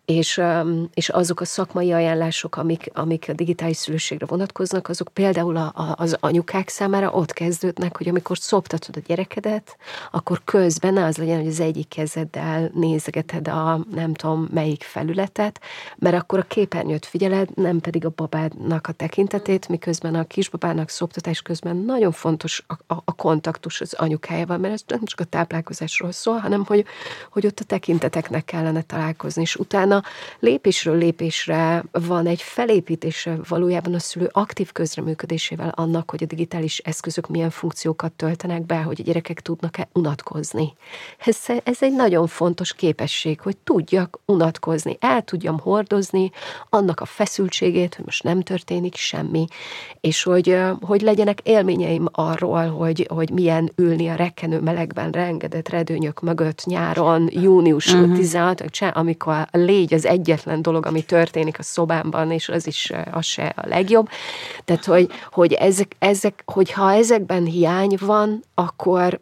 Speaker 4: és azok a szakmai ajánlások, amik a digitális szülőségre vonatkoznak, azok például az anyukák számára ott kezdődnek, hogy amikor szoptatod a gyerekedet, akkor közben ne az legyen, hogy az egyik kezeddel nézegeted a nem tudom melyik felületet, mert akkor a képernyőt figyeled, nem pedig a babádnak a tekintetét, miközben a kisbabának szoptatás közben nagyon fontos a kontaktus az anyukájával, mert ez nem csak a táplálkozásról szól, hanem hogy ott a tekinteteknek kellene találkozni, és utána lépésről lépésre van egy felépítése valójában a szülő aktív közreműködésével annak, hogy a digitális eszközök milyen funkciókat töltenek be, hogy a gyerekek tudnak-e unatkozni. Ez egy nagyon fontos képesség, hogy tudjak unatkozni, el tudjam hordozni annak a feszültségét, hogy most nem történik semmi, és hogy legyenek élményeim arról, hogy milyen ülni a rekkenő melegben reengedett redőnyök mögött nyáron, június 16, amikor a légy az egyetlen dolog, ami történik a szobámban, és az se a legjobb. Tehát, hogyha ezekben hiány van, akkor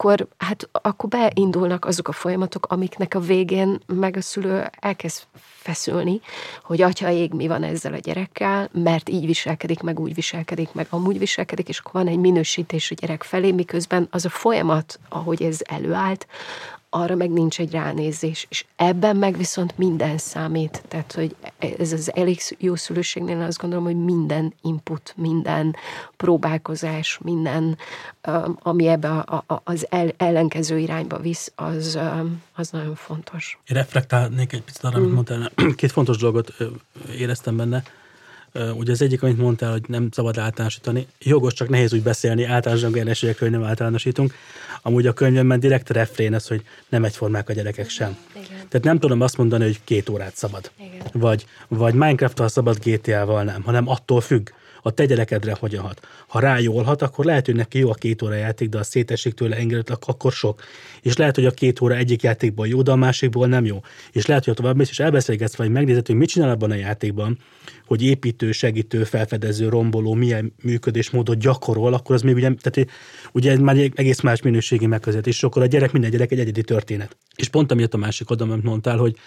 Speaker 4: beindulnak azok a folyamatok, amiknek a végén meg a szülő elkezd feszülni, hogy atya ég, mi van ezzel a gyerekkel, mert így viselkedik, meg úgy viselkedik, meg amúgy viselkedik, és akkor van egy minősítés a gyerek felé, miközben az a folyamat, ahogy ez előállt, arra meg nincs egy ránézés, és ebben meg viszont minden számít. Tehát, hogy ez az elég jó szülőségnél azt gondolom, hogy minden input, minden próbálkozás, minden, ami ebbe az ellenkező irányba visz, az nagyon fontos.
Speaker 3: Én reflektálnék egy picit arra, amit mondtál. 2 fontos dolgot éreztem benne. Ugye az egyik, amit mondtál, hogy nem szabad általánosítani. Jogos, csak nehéz úgy beszélni, általános jelenségekről nem általánosítunk. Amúgy a könyvemben direkt refrén ez, hogy nem egyformák a gyerekek sem. Igen. Tehát nem tudom azt mondani, hogy 2 órát szabad. Vagy Minecraft-tal szabad, GTA-val nem, hanem attól függ. A te gyerekedre hogyan hat. Ha rá jól hat, akkor lehet, hogy neki jó a 2 óra játék, de a szétesik tőle engedett, akkor sok. És lehet, hogy a 2 óra egyik játékból jó, de a másikból nem jó. És lehet, hogy tovább mész, és elbeszélgetsz, vagy megnézed, hogy mit csinál abban a játékban, hogy építő, segítő, felfedező, romboló, milyen működésmódot gyakorol, akkor az még ugye már egy egész más minőségi megközelítés, és akkor minden gyerek egy egyedi történet. És pont amiatt a másik oldalon, amit mondtál, hogy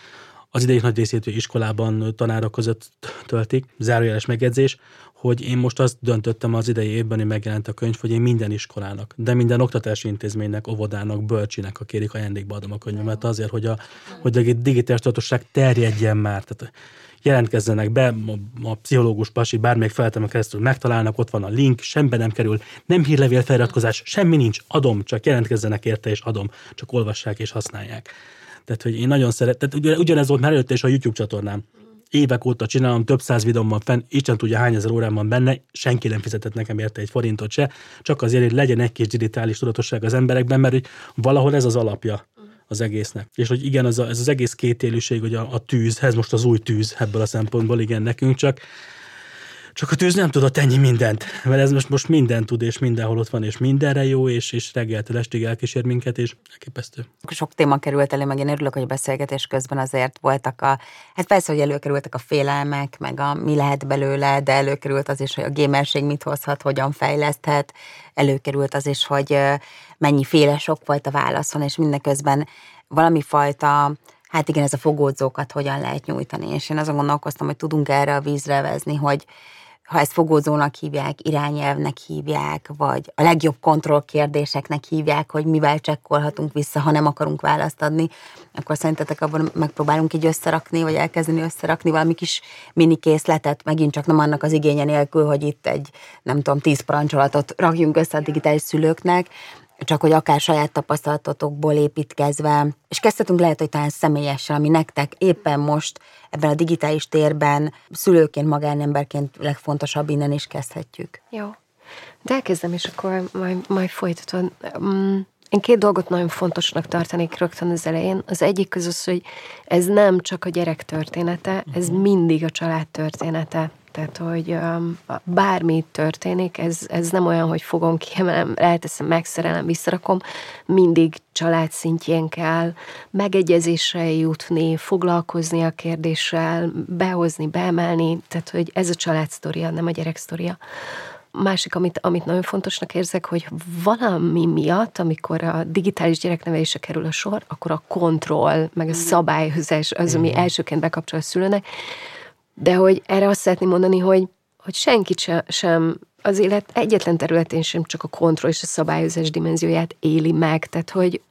Speaker 3: az idejük nagy részét iskolában tanárok között töltik, zárójeles megjegyzés, hogy én most azt döntöttem az idei évben, hogy megjelent a könyv, hogy én minden iskolának, de minden oktatási intézménynek, óvodának, bölcsinek, ha kérik, ajándékba adom a könyvemet azért, hogy a digitális tudatosság terjedjen már. Tehát jelentkezzenek be, a pszichológus pasi bármelyik feltemen keresztül megtalálnak, ott van a link, semmibe nem kerül, nem hírlevél feliratkozás, semmi nincs, adom, csak jelentkezzenek érte és adom, csak olvassák és használják. Tehát, hogy én nagyon szeretem, ugyanez volt már előtte is a YouTube csatornám. Évek óta csinálom, több száz videóm van fenn, Isten tudja hány ezer órám van benne, senki nem fizetett nekem érte egy forintot se, csak azért, hogy legyen egy kis digitális tudatosság az emberekben, mert hogy valahol ez az alapja az egésznek. És hogy igen, ez az egész kétélűség, hogy a tűz, ez most az új tűz ebből a szempontból, igen, nekünk csak a tűz nem tudott ennyi mindent, mert ez most mindent tud, és mindenhol ott van, és mindenre jó, és reggeltől estig elkísér minket, és elképesztő.
Speaker 2: Sok téma került elő, meg én örülök, hogy a beszélgetés közben azért voltak hát persze, hogy előkerültek a félelmek, meg mi lehet belőle, de előkerült az is, hogy a gamerség mit hozhat, hogyan fejleszthet, előkerült az is, hogy mennyiféle sokfajta válasz van, és mindeközben valami fajta, hát igen, ez a fogódzókat hogyan lehet nyújtani, és én azon gondolkoztam, hogy tudunk erre a vízre vezni, hogy ha ezt fogódzónak hívják, irányelvnek hívják, vagy a legjobb kontrollkérdéseknek hívják, hogy mivel csekkolhatunk vissza, ha nem akarunk választ adni, akkor szerintetek abban megpróbálunk így összerakni, vagy elkezdeni összerakni valami kis mini készletet, megint csak nem annak az igénye nélkül, hogy itt egy, nem tudom, 10 parancsolatot rakjunk össze a digitális szülőknek, csak hogy akár saját tapasztalatotokból építkezve, és kezdhetünk lehet, hogy talán személyesen, ami nektek éppen most ebben a digitális térben szülőként, magánemberként legfontosabb, innen is kezdhetjük.
Speaker 4: Jó. De elkezdem, és akkor majd folytatod. Én 2 dolgot nagyon fontosnak tartanék rögtön az elején. Az egyik az, hogy ez nem csak a gyerek története, ez mindig a család története. Tehát, hogy bármi történik, ez nem olyan, hogy fogom, kiemelem, elteszem, megszerelem, visszarakom, mindig család szintjén kell megegyezésre jutni, foglalkozni a kérdéssel, behozni, beemelni, tehát, hogy ez a család sztoria, nem a gyerek sztoria. Másik, amit nagyon fontosnak érzek, hogy valami miatt, amikor a digitális gyereknevelésre kerül a sor, akkor a kontroll, meg a szabályozás az, ami elsőként bekapcsol a szülőnek, de hogy erre azt szeretném mondani, hogy senkit sem az élet egyetlen területén sem csak a kontroll és a szabályozás dimenzióját éli meg, tehát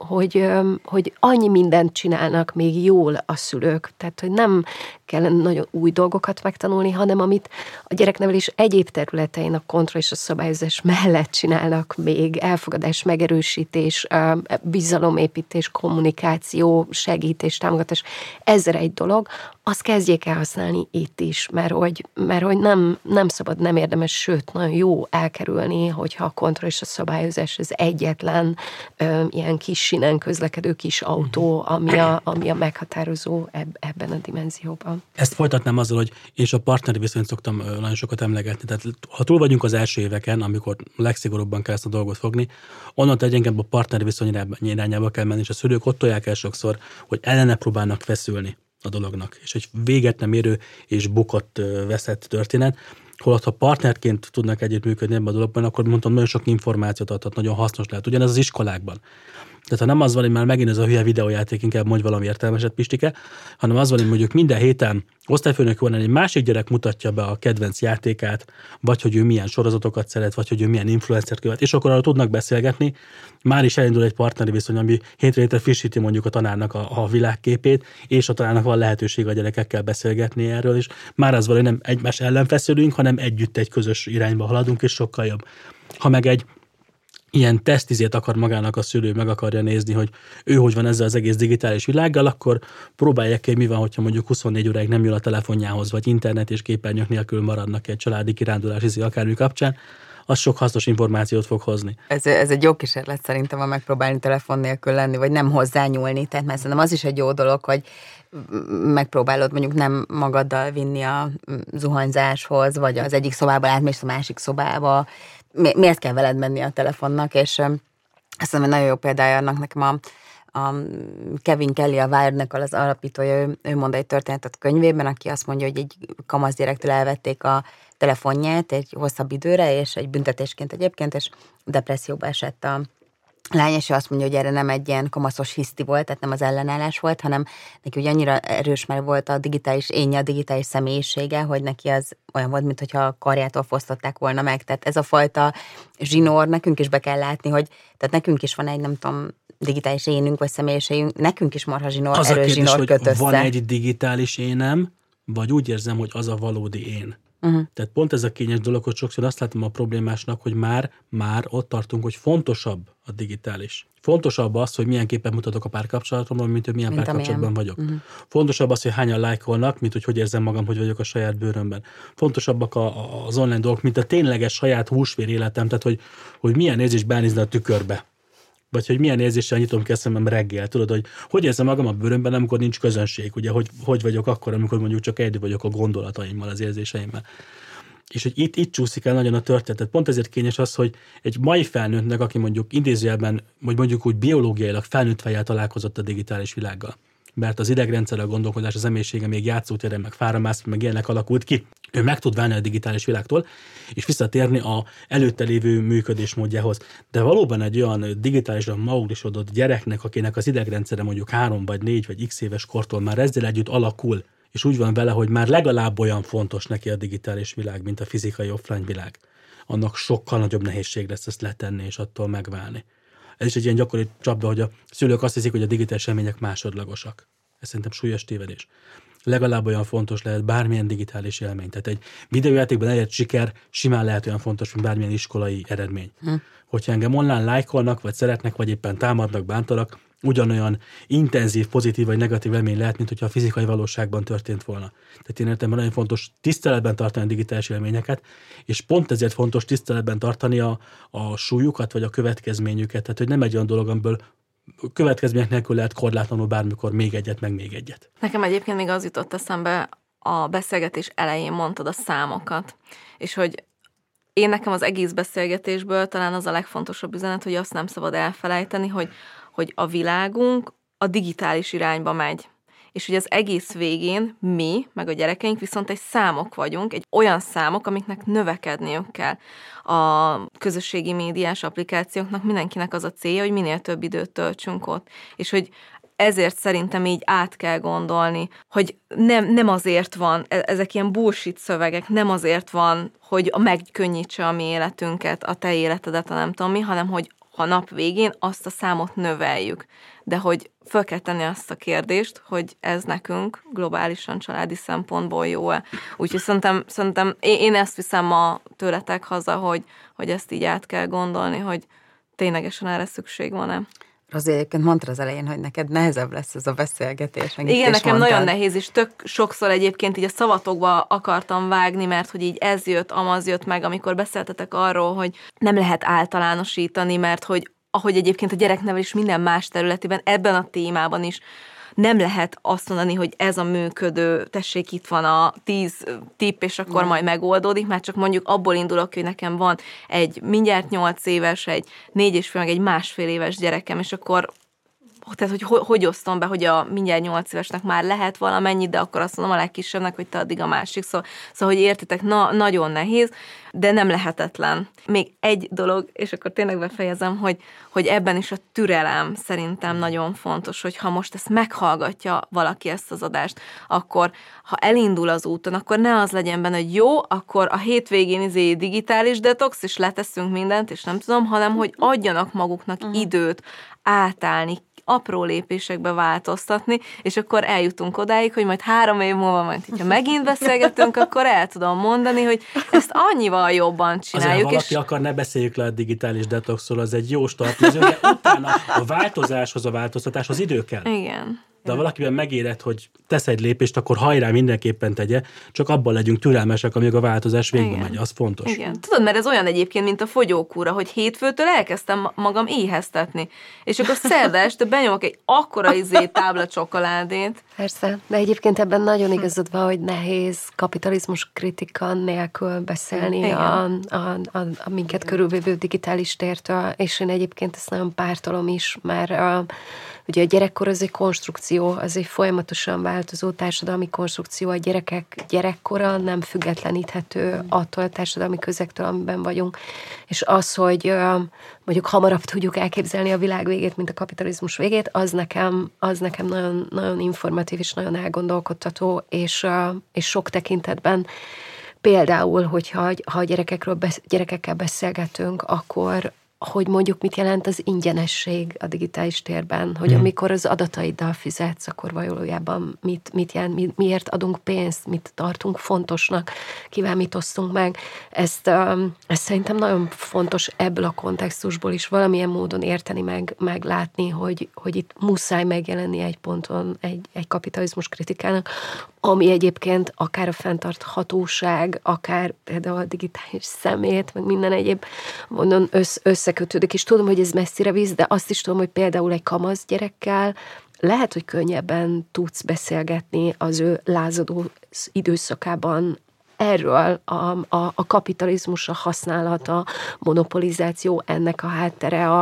Speaker 4: hogy annyi mindent csinálnak még jól a szülők, tehát hogy nem kellene nagyon új dolgokat megtanulni, hanem amit a gyereknevelés egyéb területein a kontroll és a szabályozás mellett csinálnak még, elfogadás, megerősítés, bizalomépítés, kommunikáció, segítés, támogatás, 1001 dolog, azt kezdjék el használni itt is, mert hogy nem szabad, nem érdemes, sőt, nagyon jó elkerülni, hogyha a kontroll és a szabályozás az egyetlen ilyen kis sinen közlekedő kis autó, ami a meghatározó ebben a dimenzióban.
Speaker 3: Ezt folytatnám azzal, hogy én is a partneri viszonyt szoktam nagyon sokat emlegetni. Tehát ha túl vagyunk az első éveken, amikor legszigorúbban kell ezt a dolgot fogni, onnantól egyébként a partneri viszony irányába kell menni, és a szülők ott tolják el sokszor, hogy ellene próbálnak feszülni a dolognak, és egy véget nem érő és bukott veszett történet. Holott, ha partnerként tudnak együttműködni ebben a dologban, akkor mondtam, nagyon sok információt adhat, nagyon hasznos lehet. Ugyanez az iskolákban. Tehát ha nem az van, hogy már megint ez a hülye videójáték, inkább mondj valami értelmeset, Pistike, hanem az van, hogy mondjuk minden héten osztályfőnök van, egy másik gyerek mutatja be a kedvenc játékát, vagy hogy ő milyen sorozatokat szeret, vagy hogy ő milyen influencert követ, és akkor arra tudnak beszélgetni. Már is elindul egy partneri viszony, ami hétre frissíti mondjuk a tanárnak a világképét, és a tanárnak van lehetőség a gyerekekkel beszélgetni erről, és már az van, hogy nem egymás ellen feszülünk, hanem együtt egy közös irányba haladunk, és sokkal jobb. Ha meg egy ilyen tesztizét akar magának a szülő, meg akarja nézni, hogy ő hogy van ezzel az egész digitális világgal, akkor próbálják ki, mi van, hogyha mondjuk 24 óráig nem jön a telefonjához, vagy internet és képernyők nélkül maradnak egy családi kirándulás, akármi kapcsán, az sok hasznos információt fog hozni.
Speaker 2: Ez egy jó kísérlet szerintem, ha megpróbálni telefon nélkül lenni, vagy nem hozzányúlni. Tehát mert szerintem az is egy jó dolog, hogy megpróbálod mondjuk nem magaddal vinni a zuhanyzáshoz, vagy az egyik szobába átmész a másik szobába. Miért kell veled menni a telefonnak? És azt hiszem, hogy nagyon jó példája annak nekem a Kevin Kelly, a Wired-nek az alapítója, ő mond egy történetet a könyvében, aki azt mondja, hogy egy kamasz gyerektől elvették a telefonját egy hosszabb időre, és egy büntetésként egyébként, és depresszióba esett lányos azt mondja, hogy erre nem egy ilyen kamaszos hiszti volt, tehát nem az ellenállás volt, hanem neki ugye annyira erős már volt a digitális énje, a digitális személyisége, hogy neki az olyan volt, mintha a karjától fosztották volna meg. Tehát ez a fajta zsinór nekünk is be kell látni, hogy tehát nekünk is van egy, nem tudom, digitális énünk vagy személyiségünk, nekünk is marha zsinór,
Speaker 3: az
Speaker 2: erős zsinór köt össze.
Speaker 3: Van egy digitális énem, vagy úgy érzem, hogy az a valódi én. Tehát pont ez a kényes dolog, hogy sokszor azt látom a problémásnak, hogy már ott tartunk, hogy fontosabb a digitális. Fontosabb az, hogy milyen képen mutatok a párkapcsolatomban, mint hogy milyen párkapcsolatban vagyok. Fontosabb az, hogy hányan lájkolnak, mint hogy érzem magam, hogy vagyok a saját bőrömben. Fontosabbak az online dolgok, mint a tényleges saját húsvér életem, tehát hogy milyen érzés benézni a tükörbe. Vagy hogy milyen érzéssel nyitom ki a szemem reggel, tudod, hogy érzem magam a bőrömben, amikor nincs közönség, ugye, hogy vagyok akkor, amikor mondjuk csak egyedül vagyok a gondolataimmal, az érzéseimmel. És hogy itt csúszik el nagyon a történet. Pont ezért kényes az, hogy egy mai felnőttnek, aki mondjuk idézőjelben, vagy mondjuk úgy biológiailag felnőtt fejjel találkozott a digitális világgal, mert az idegrendszer, a gondolkodás, az emészsége még játszótere, meg fáramász, meg ilyenek alakult ki, ő meg tud válni a digitális világtól, és visszatérni a előtte lévő működésmódjához. De valóban egy olyan digitálisan mauglisodott gyereknek, akinek az idegrendszere mondjuk 3 vagy 4 vagy x éves kortól már ezzel együtt alakul, és úgy van vele, hogy már legalább olyan fontos neki a digitális világ, mint a fizikai offline világ, annak sokkal nagyobb nehézség lesz ezt letenni és attól megválni. Ez is egy ilyen gyakori csapda, hogy a szülők azt hiszik, hogy a digitális élmények másodlagosak. Ez szerintem súlyos tévedés. Legalább olyan fontos lehet bármilyen digitális élmény. Tehát egy videójátékban elért siker simán lehet olyan fontos, mint bármilyen iskolai eredmény. Hogyha engem online lájkolnak, vagy szeretnek, vagy éppen támadnak, bántanak, ugyanolyan intenzív, pozitív vagy negatív élmény lehet, mint hogyha a fizikai valóságban történt volna. Tehát én értem, nagyon fontos tiszteletben tartani a digitális élményeket, és pont ezért fontos tiszteletben tartani a súlyukat, vagy a következményüket. Tehát, hogy nem egy olyan dolog, amiből következmények nélkül lehet korlátlanul bármikor még egyet, meg még egyet.
Speaker 1: Nekem egyébként még az jutott eszembe, a beszélgetés elején mondtad a számokat, és hogy nekem az egész beszélgetésből talán az a legfontosabb üzenet, hogy azt nem szabad elfelejteni, hogy a világunk a digitális irányba megy. És hogy az egész végén mi, meg a gyerekeink viszont egy számok vagyunk, egy olyan számok, amiknek növekedniük kell. A közösségi médiás applikációknak mindenkinek az a célja, hogy minél több időt töltsünk ott. És hogy ezért szerintem így át kell gondolni, hogy nem azért van, ezek ilyen bullshit szövegek, nem azért van, hogy megkönnyítse a mi életünket, a te életedet, a nem tudom mi, hanem hogy a nap végén azt a számot növeljük. De hogy föl kell tenni azt a kérdést, hogy ez nekünk globálisan, családi szempontból jó-e. Úgyhogy szerintem én ezt viszem ma tőletek haza, hogy ezt így át kell gondolni, hogy ténylegesen erre szükség van-e.
Speaker 2: Rozi, egyébként mondtad az elején, hogy neked nehezebb lesz ez a beszélgetés.
Speaker 1: Igen, nekem nagyon nehéz, és tök sokszor egyébként így a szavatokba akartam vágni, mert hogy így ez jött, amaz jött meg, amikor beszéltetek arról, hogy nem lehet általánosítani, mert hogy ahogy egyébként a gyereknevelés minden más területében, ebben a témában is nem lehet azt mondani, hogy ez a működő, tessék, itt van a 10 tipp, és akkor majd megoldódik, már csak mondjuk abból indulok, hogy nekem van egy mindjárt 8 éves, egy 4,5, meg egy 1,5 éves gyerekem, és akkor tehát, hogy osztom be, hogy a mindjárt 8 évesnek már lehet valamennyit, de akkor azt mondom a legkisebbnek, hogy te addig a másik. Szóval hogy értitek, nagyon nehéz, de nem lehetetlen. Még egy dolog, és akkor tényleg befejezem, hogy ebben is a türelem szerintem nagyon fontos, hogy ha most ezt meghallgatja valaki ezt az adást, akkor ha elindul az úton, akkor ne az legyen benne, hogy jó, akkor a hétvégén digitális detox, és leteszünk mindent, és nem tudom, hanem hogy adjanak maguknak időt átállni, apró lépésekbe változtatni, és akkor eljutunk odáig, hogy majd 3 év múlva, majd, hogyha megint beszélgetünk, akkor el tudom mondani, hogy ezt annyival jobban csináljuk.
Speaker 3: Azért, ha valaki akar, ne beszéljük le a digitális detoxról, az egy jó start, de utána a változáshoz, a változtatáshoz idő kell.
Speaker 1: Igen.
Speaker 3: De ha valakiben megérett, hogy tesz egy lépést, akkor hajrá, mindenképpen tegye, csak abban legyünk türelmesek, amíg a változás végbe megy, az fontos.
Speaker 1: Igen. Tudod, mert ez olyan egyébként, mint a fogyókúra, hogy hétfőtől elkezdtem magam éheztetni, és akkor szerda este benyomok egy akkora tábla csokoládét.
Speaker 4: Persze, de egyébként ebben nagyon igazad van, hogy nehéz kapitalizmus kritika nélkül beszélni a minket körülvévő digitális tértől, és én egyébként ezt nagyon pártolom is, mert ugye a gyerekkor az egy konstrukció, az egy folyamatosan változó társadalmi konstrukció, a gyerekek gyerekkora nem függetleníthető attól a társadalmi közegtől, amiben vagyunk, és az, hogy mondjuk hamarabb tudjuk elképzelni a világ végét, mint a kapitalizmus végét, az nekem nagyon, nagyon informatív és nagyon elgondolkodtató, és sok tekintetben például, hogyha a gyerekekkel beszélgetünk, akkor hogy mondjuk mit jelent az ingyenesség a digitális térben, hogy amikor az adataiddal fizetsz, akkor valójában mit jelent, miért adunk pénzt, mit tartunk fontosnak, kivel mit osztunk meg. Ezt szerintem nagyon fontos ebből a kontextusból is valamilyen módon érteni, meg látni, hogy itt muszáj megjelenni egy ponton egy kapitalizmus kritikának, ami egyébként akár a fenntarthatóság, akár például a digitális szemét, meg minden egyéb mondom összekötődik, és tudom, hogy ez messzire visz, de azt is tudom, hogy például egy kamasz gyerekkel lehet, hogy könnyebben tudsz beszélgetni az ő lázadó időszakában erről a kapitalizmus, a használata, monopolizáció, ennek a háttere,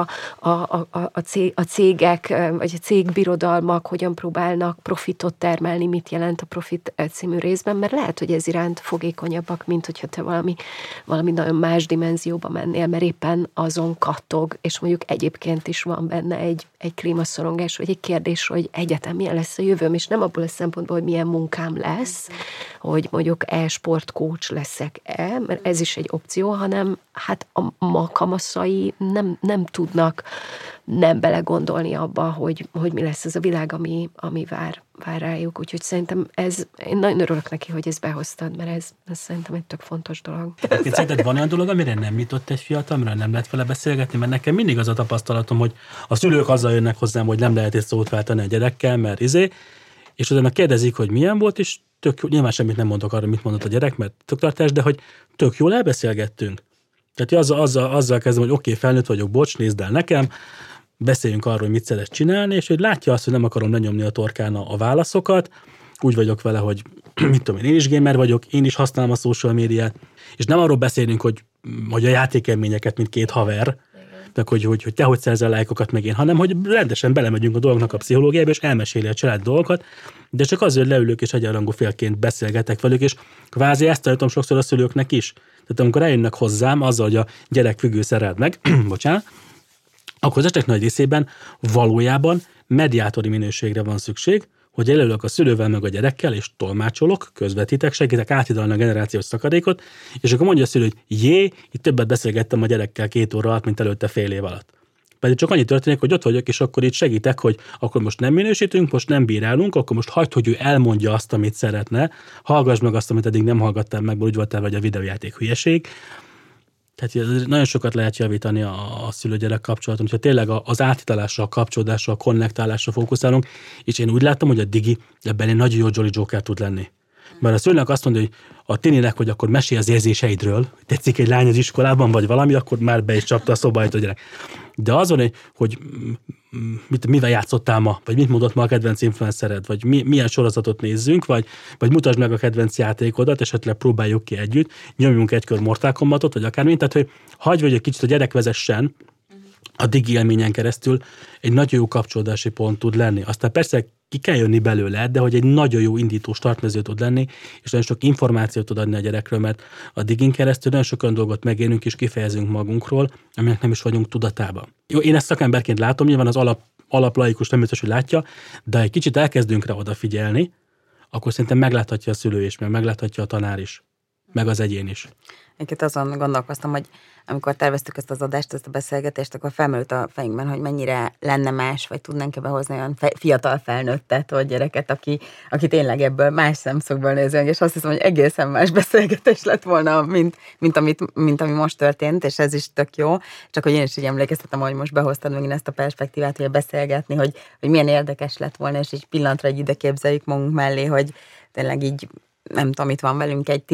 Speaker 4: a cégek, vagy a cégbirodalmak hogyan próbálnak profitot termelni, mit jelent a profit című részben, mert lehet, hogy ez iránt fogékonyabbak, mint hogyha te valami nagyon más dimenzióba mennél, mert éppen azon kattog, és mondjuk egyébként is van benne egy klímaszorongás, vagy egy kérdés, hogy egyetem milyen lesz a jövőm, és nem abból a szempontból, hogy milyen munkám lesz, hogy mondjuk e-sport coach leszek-e, mert ez is egy opció, hanem hát a kamaszai nem tudnak nem belegondolni abba, hogy mi lesz ez a világ, ami vár rájuk. Úgyhogy szerintem én nagyon örülök neki, hogy ezt behoztad, mert ez szerintem egy tök fontos dolog.
Speaker 3: Én szerinted van olyan dolog, amire nem nyitott egy fiatal, amiről nem lehet vele beszélgetni, mert nekem mindig az a tapasztalatom, hogy a szülők azzal jönnek hozzám, hogy nem lehet egy szót váltani a gyerekkel, mert és utána kérdezik, hogy milyen volt, és nyilván semmit nem mondok arra, mit mondott a gyerek, mert tök tartás, de hogy tök jól elbeszélgettünk. Tehát azzal kezdem, hogy oké, felnőtt vagyok, bocs, nézd el nekem, beszéljünk arról, hogy mit szeret csinálni, és hogy látja azt, hogy nem akarom lenyomni a torkán a válaszokat, úgy vagyok vele, hogy mit tudom én is gamer vagyok, én is használom a social médiát, és nem arról beszélünk, hogy a játékélményeket, mint két haver, meg hogy te hogy szerzel lájkokat, meg én, hanem hogy rendesen belemegyünk a dolgoknak a pszichológiába, és elmeséli a család dolgokat, de csak azért leülök és egyenrangú félként beszélgetek velük, és kvázi ezt tanítom sokszor a szülőknek is. Tehát amikor eljönnek hozzám azzal, hogy a gyerek függő szerelt meg, bocsánat, akkor az esetek nagy részében valójában mediátori minőségre van szükség, hogy elülök a szülővel meg a gyerekkel, és tolmácsolok, közvetítek, segítek áthidalni a generációs szakadékot, és akkor mondja a szülő, hogy itt többet beszélgettem a gyerekkel 2 óra alatt, mint előtte fél év alatt. Pedig csak annyi történik, hogy ott vagyok, és akkor itt segítek, hogy akkor most nem minősítünk, most nem bírálunk, akkor most hagyd, hogy ő elmondja azt, amit szeretne, hallgass meg azt, amit eddig nem hallgattál meg, úgy voltál, vagy a videójáték hülyeség. Tehát nagyon sokat lehet javítani a szülő-gyerek kapcsolaton, hogyha tényleg az áthidalásra, a kapcsolódásra, a konnektálásra fókuszálunk, és én úgy látom, hogy a digi ebben egy nagyon jó Jolly Joker tud lenni. Mert a szülőnek azt mondja, hogy a tininek, hogy akkor mesélj az érzéseidről, tetszik egy lány az iskolában, vagy valami, akkor már be is csapta a szobáit a gyerek. De az van, hogy mivel játszottál ma, vagy mit mondott ma a kedvenc influencered, vagy milyen sorozatot nézzünk, vagy mutasd meg a kedvenc játékodat, esetleg próbáljuk ki együtt, nyomjunk egy kör Mortal Kombatot, vagy akármint, tehát hogy hagyj, hogy egy kicsit a gyerek vezessen a digi élményen keresztül, egy nagyon jó kapcsolódási pont tud lenni. Aztán persze ki kell jönni belőle, de hogy egy nagyon jó indító startmező tud lenni, és nagyon sok információt tud adni a gyerekről, mert a digin keresztül nagyon sok olyan dolgot megélünk és kifejezünk magunkról, aminek nem is vagyunk tudatában. Jó, én ezt szakemberként látom, nyilván az alaplaikus nem biztos, hogy látja, de ha egy kicsit elkezdünk rá odafigyelni, akkor szerintem megláthatja a szülő is, meg megláthatja a tanár is, meg az egyén is.
Speaker 2: Én azon gondolkoztam, hogy amikor terveztük ezt az adást, ezt a beszélgetést, akkor felmerült a fejünkben, hogy mennyire lenne más, vagy tudnánk-e behozni olyan fiatal felnőttet, vagy gyereket, aki tényleg ebből más szemszögből nézünk, és azt hiszem, hogy egészen más beszélgetés lett volna, mint ami most történt, és ez is tök jó. Csak hogy én is így emlékeztetem, hogy most behoztad megint ezt a perspektívát, hogy beszélgetni, hogy milyen érdekes lett volna, és így pillanatra ide képzeljük magunk mellé, hogy tényleg így, nem tudom, itt van velünk egy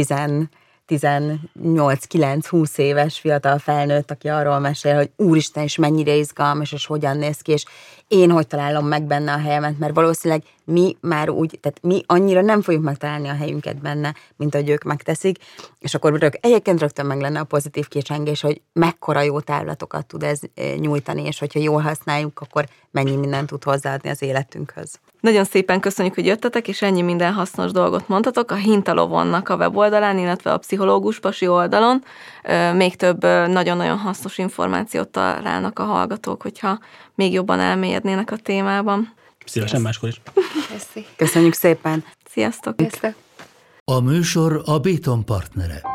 Speaker 2: 18-9-20 éves fiatal felnőtt, aki arról mesél, hogy úristen, és mennyire izgalmas, és hogyan néz ki, és én hogy találom meg benne a helyemet, mert valószínűleg mi már úgy, tehát mi annyira nem fogjuk megtalálni a helyünket benne, mint ahogy ők megteszik, és akkor egyébként rögtön meg lenne a pozitív kicsengés, hogy mekkora jó távlatokat tud ez nyújtani, és hogyha jól használjuk, akkor mennyi mindent tud hozzáadni az életünkhöz.
Speaker 1: Nagyon szépen köszönjük, hogy jöttetek, és ennyi minden hasznos dolgot mondtatok a Hintalovonnak a weboldalán, illetve a Pszichológus Pasi oldalon. Még több nagyon-nagyon hasznos információt találnak a hallgatók, hogyha még jobban elmélyednének a témában.
Speaker 3: Szívesen máskor is.
Speaker 2: Köszönjük szépen!
Speaker 1: Sziasztok!
Speaker 4: Sziasztok!
Speaker 5: A műsor a Béton partnere.